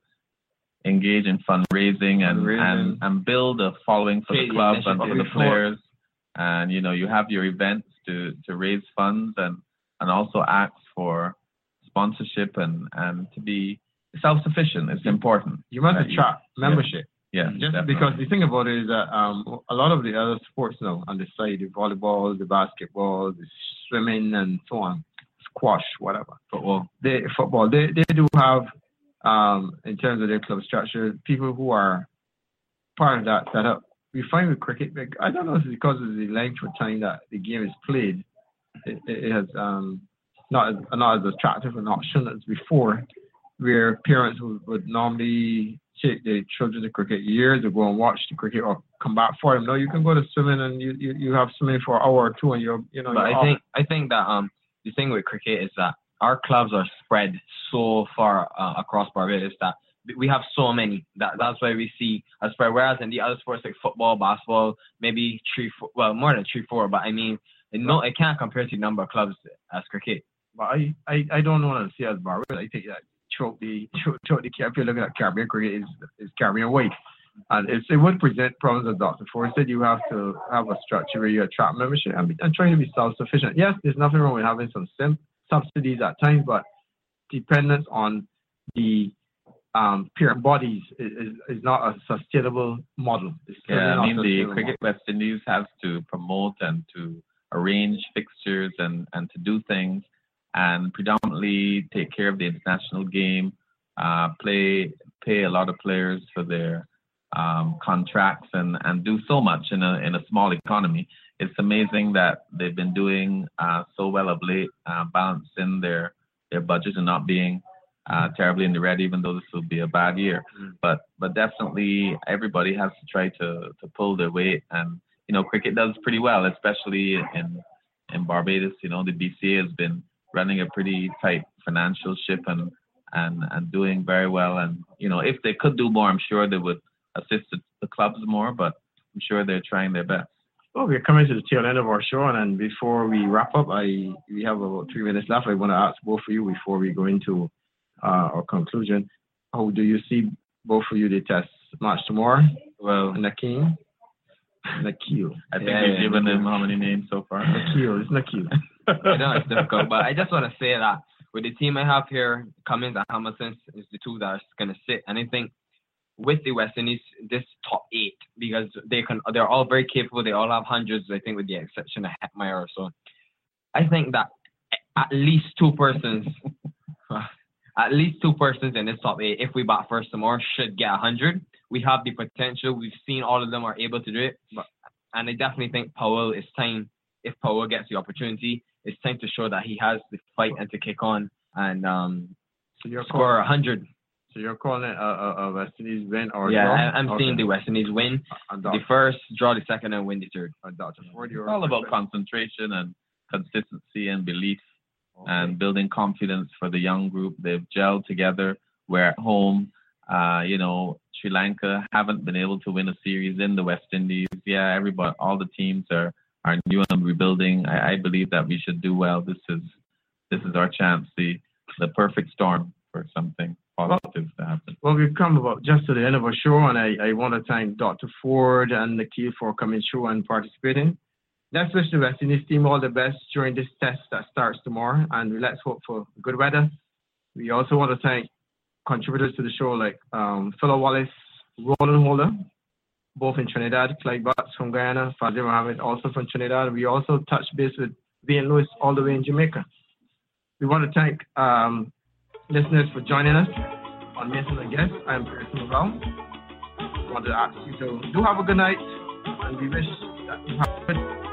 engage in fundraising and, fundraising. and, and build a following for Create the club the and for the initiative. players. And, you know, you have your events to, to raise funds and, and also ask for sponsorship and, and to be self-sufficient. It's important. You must that attract you, membership. Yeah, Just definitely. because the thing about it is that um, a lot of the other sports now on the side, the volleyball, the basketball, the swimming, and so on, squash, whatever, football, they football, they they do have. Um, in terms of their club structure, people who are part of that setup. We find with cricket, like, I don't know if it's because of the length of time that the game is played, it, it has um, not as, not as attractive an option as before, where parents would, would normally take their children to cricket years to go and watch the cricket or come back for them. No, you can go to swimming and you, you, you have swimming for an hour or two and you're, you know. But you're I off. think I think that um the thing with cricket is that our clubs are spread so far uh, across Barbados that we have so many that that's why we see a spread. Whereas in the other sports like football, basketball, maybe three, four, well more than three, four. But I mean, it no, it can't compare to the number of clubs as cricket. But I, I, I don't want to see as Barbados. I think that throughout the throughout the if you're looking at Caribbean cricket is is Caribbean wide, and it's, it would present problems as Doctor Ford said. You have to have a structure where you attract membership and, be, and trying to be self-sufficient. Yes, there's nothing wrong with having some sim. subsidies at times, but dependence on the um, parent bodies is, is, is not a sustainable model. It's yeah, I mean, the Cricket model. West Indies has to promote and to arrange fixtures and, and to do things and predominantly take care of the international game, uh, play, pay a lot of players for their um, contracts and, and do so much in a, in a small economy. It's amazing that they've been doing uh, so well of late, uh, balancing their, their budget and not being uh, terribly in the red, even though this will be a bad year. Mm. But but definitely everybody has to try to, to pull their weight. And, you know, cricket does pretty well, especially in in Barbados. You know, the B C A has been running a pretty tight financial ship and, and, and doing very well. And, you know, if they could do more, I'm sure they would assist the, the clubs more. But I'm sure they're trying their best. Well, we're coming to the tail end of our show, and before we wrap up, I we have about three minutes left. I want to ask both of you before we go into uh, our conclusion. How do you see both of you the test match tomorrow? Well, Nakeem, Nakil. I think Yeah, we've yeah, given yeah. them how many names so far? Nakil, it's Nakil. I know it's difficult, but I just want to say that with the team I have here, Cummins and Hamilton is the two that are going to sit. And I think with the West Indies, this top eight, because they can, they're all very capable. They all have hundreds, I think, with the exception of Hetmeyer or so. I think that at least two persons, at least two persons in this top eight, if we bat first tomorrow, should get one hundred. We have the potential. We've seen all of them are able to do it. But, and I definitely think Powell, it's time, if Powell gets the opportunity, it's time to show that he has the fight and to kick on and um, so you're score calling, one hundred. So you're calling it a, a, a West Indies win or yeah, draw? I, I'm Okay. seeing the West Indies win Uh, the first, draw the second, and win the third. uh, Doctor Ford, It's you're all about concentration and consistency and belief Okay. and building confidence for the young group. They've gelled together. We're at home. Uh, you know, Sri Lanka haven't been able to win a series in the West Indies. Yeah, everybody, all the teams are, are new and rebuilding. I, I believe that we should do well. This is this is our chance, the the perfect storm for something positive to happen. Well, we've come about just to the end of our show, and I, I want to thank Doctor Ford and Nakil for coming through and participating. Let's wish the West Indies team all the best during this test that starts tomorrow, and let's hope for good weather. We also want to thank contributors to the show like um, Philip Wallace, Roland Holder, both in Trinidad, Clyde Butts from Guyana, Fazil Mohammed also from Trinidad. We also touched base with Wayne Lewis all the way in Jamaica. We want to thank um, listeners for joining us on Mason and Guest. I am Pearson McGowan. I want to ask you to do have a good night, and we wish that you have a good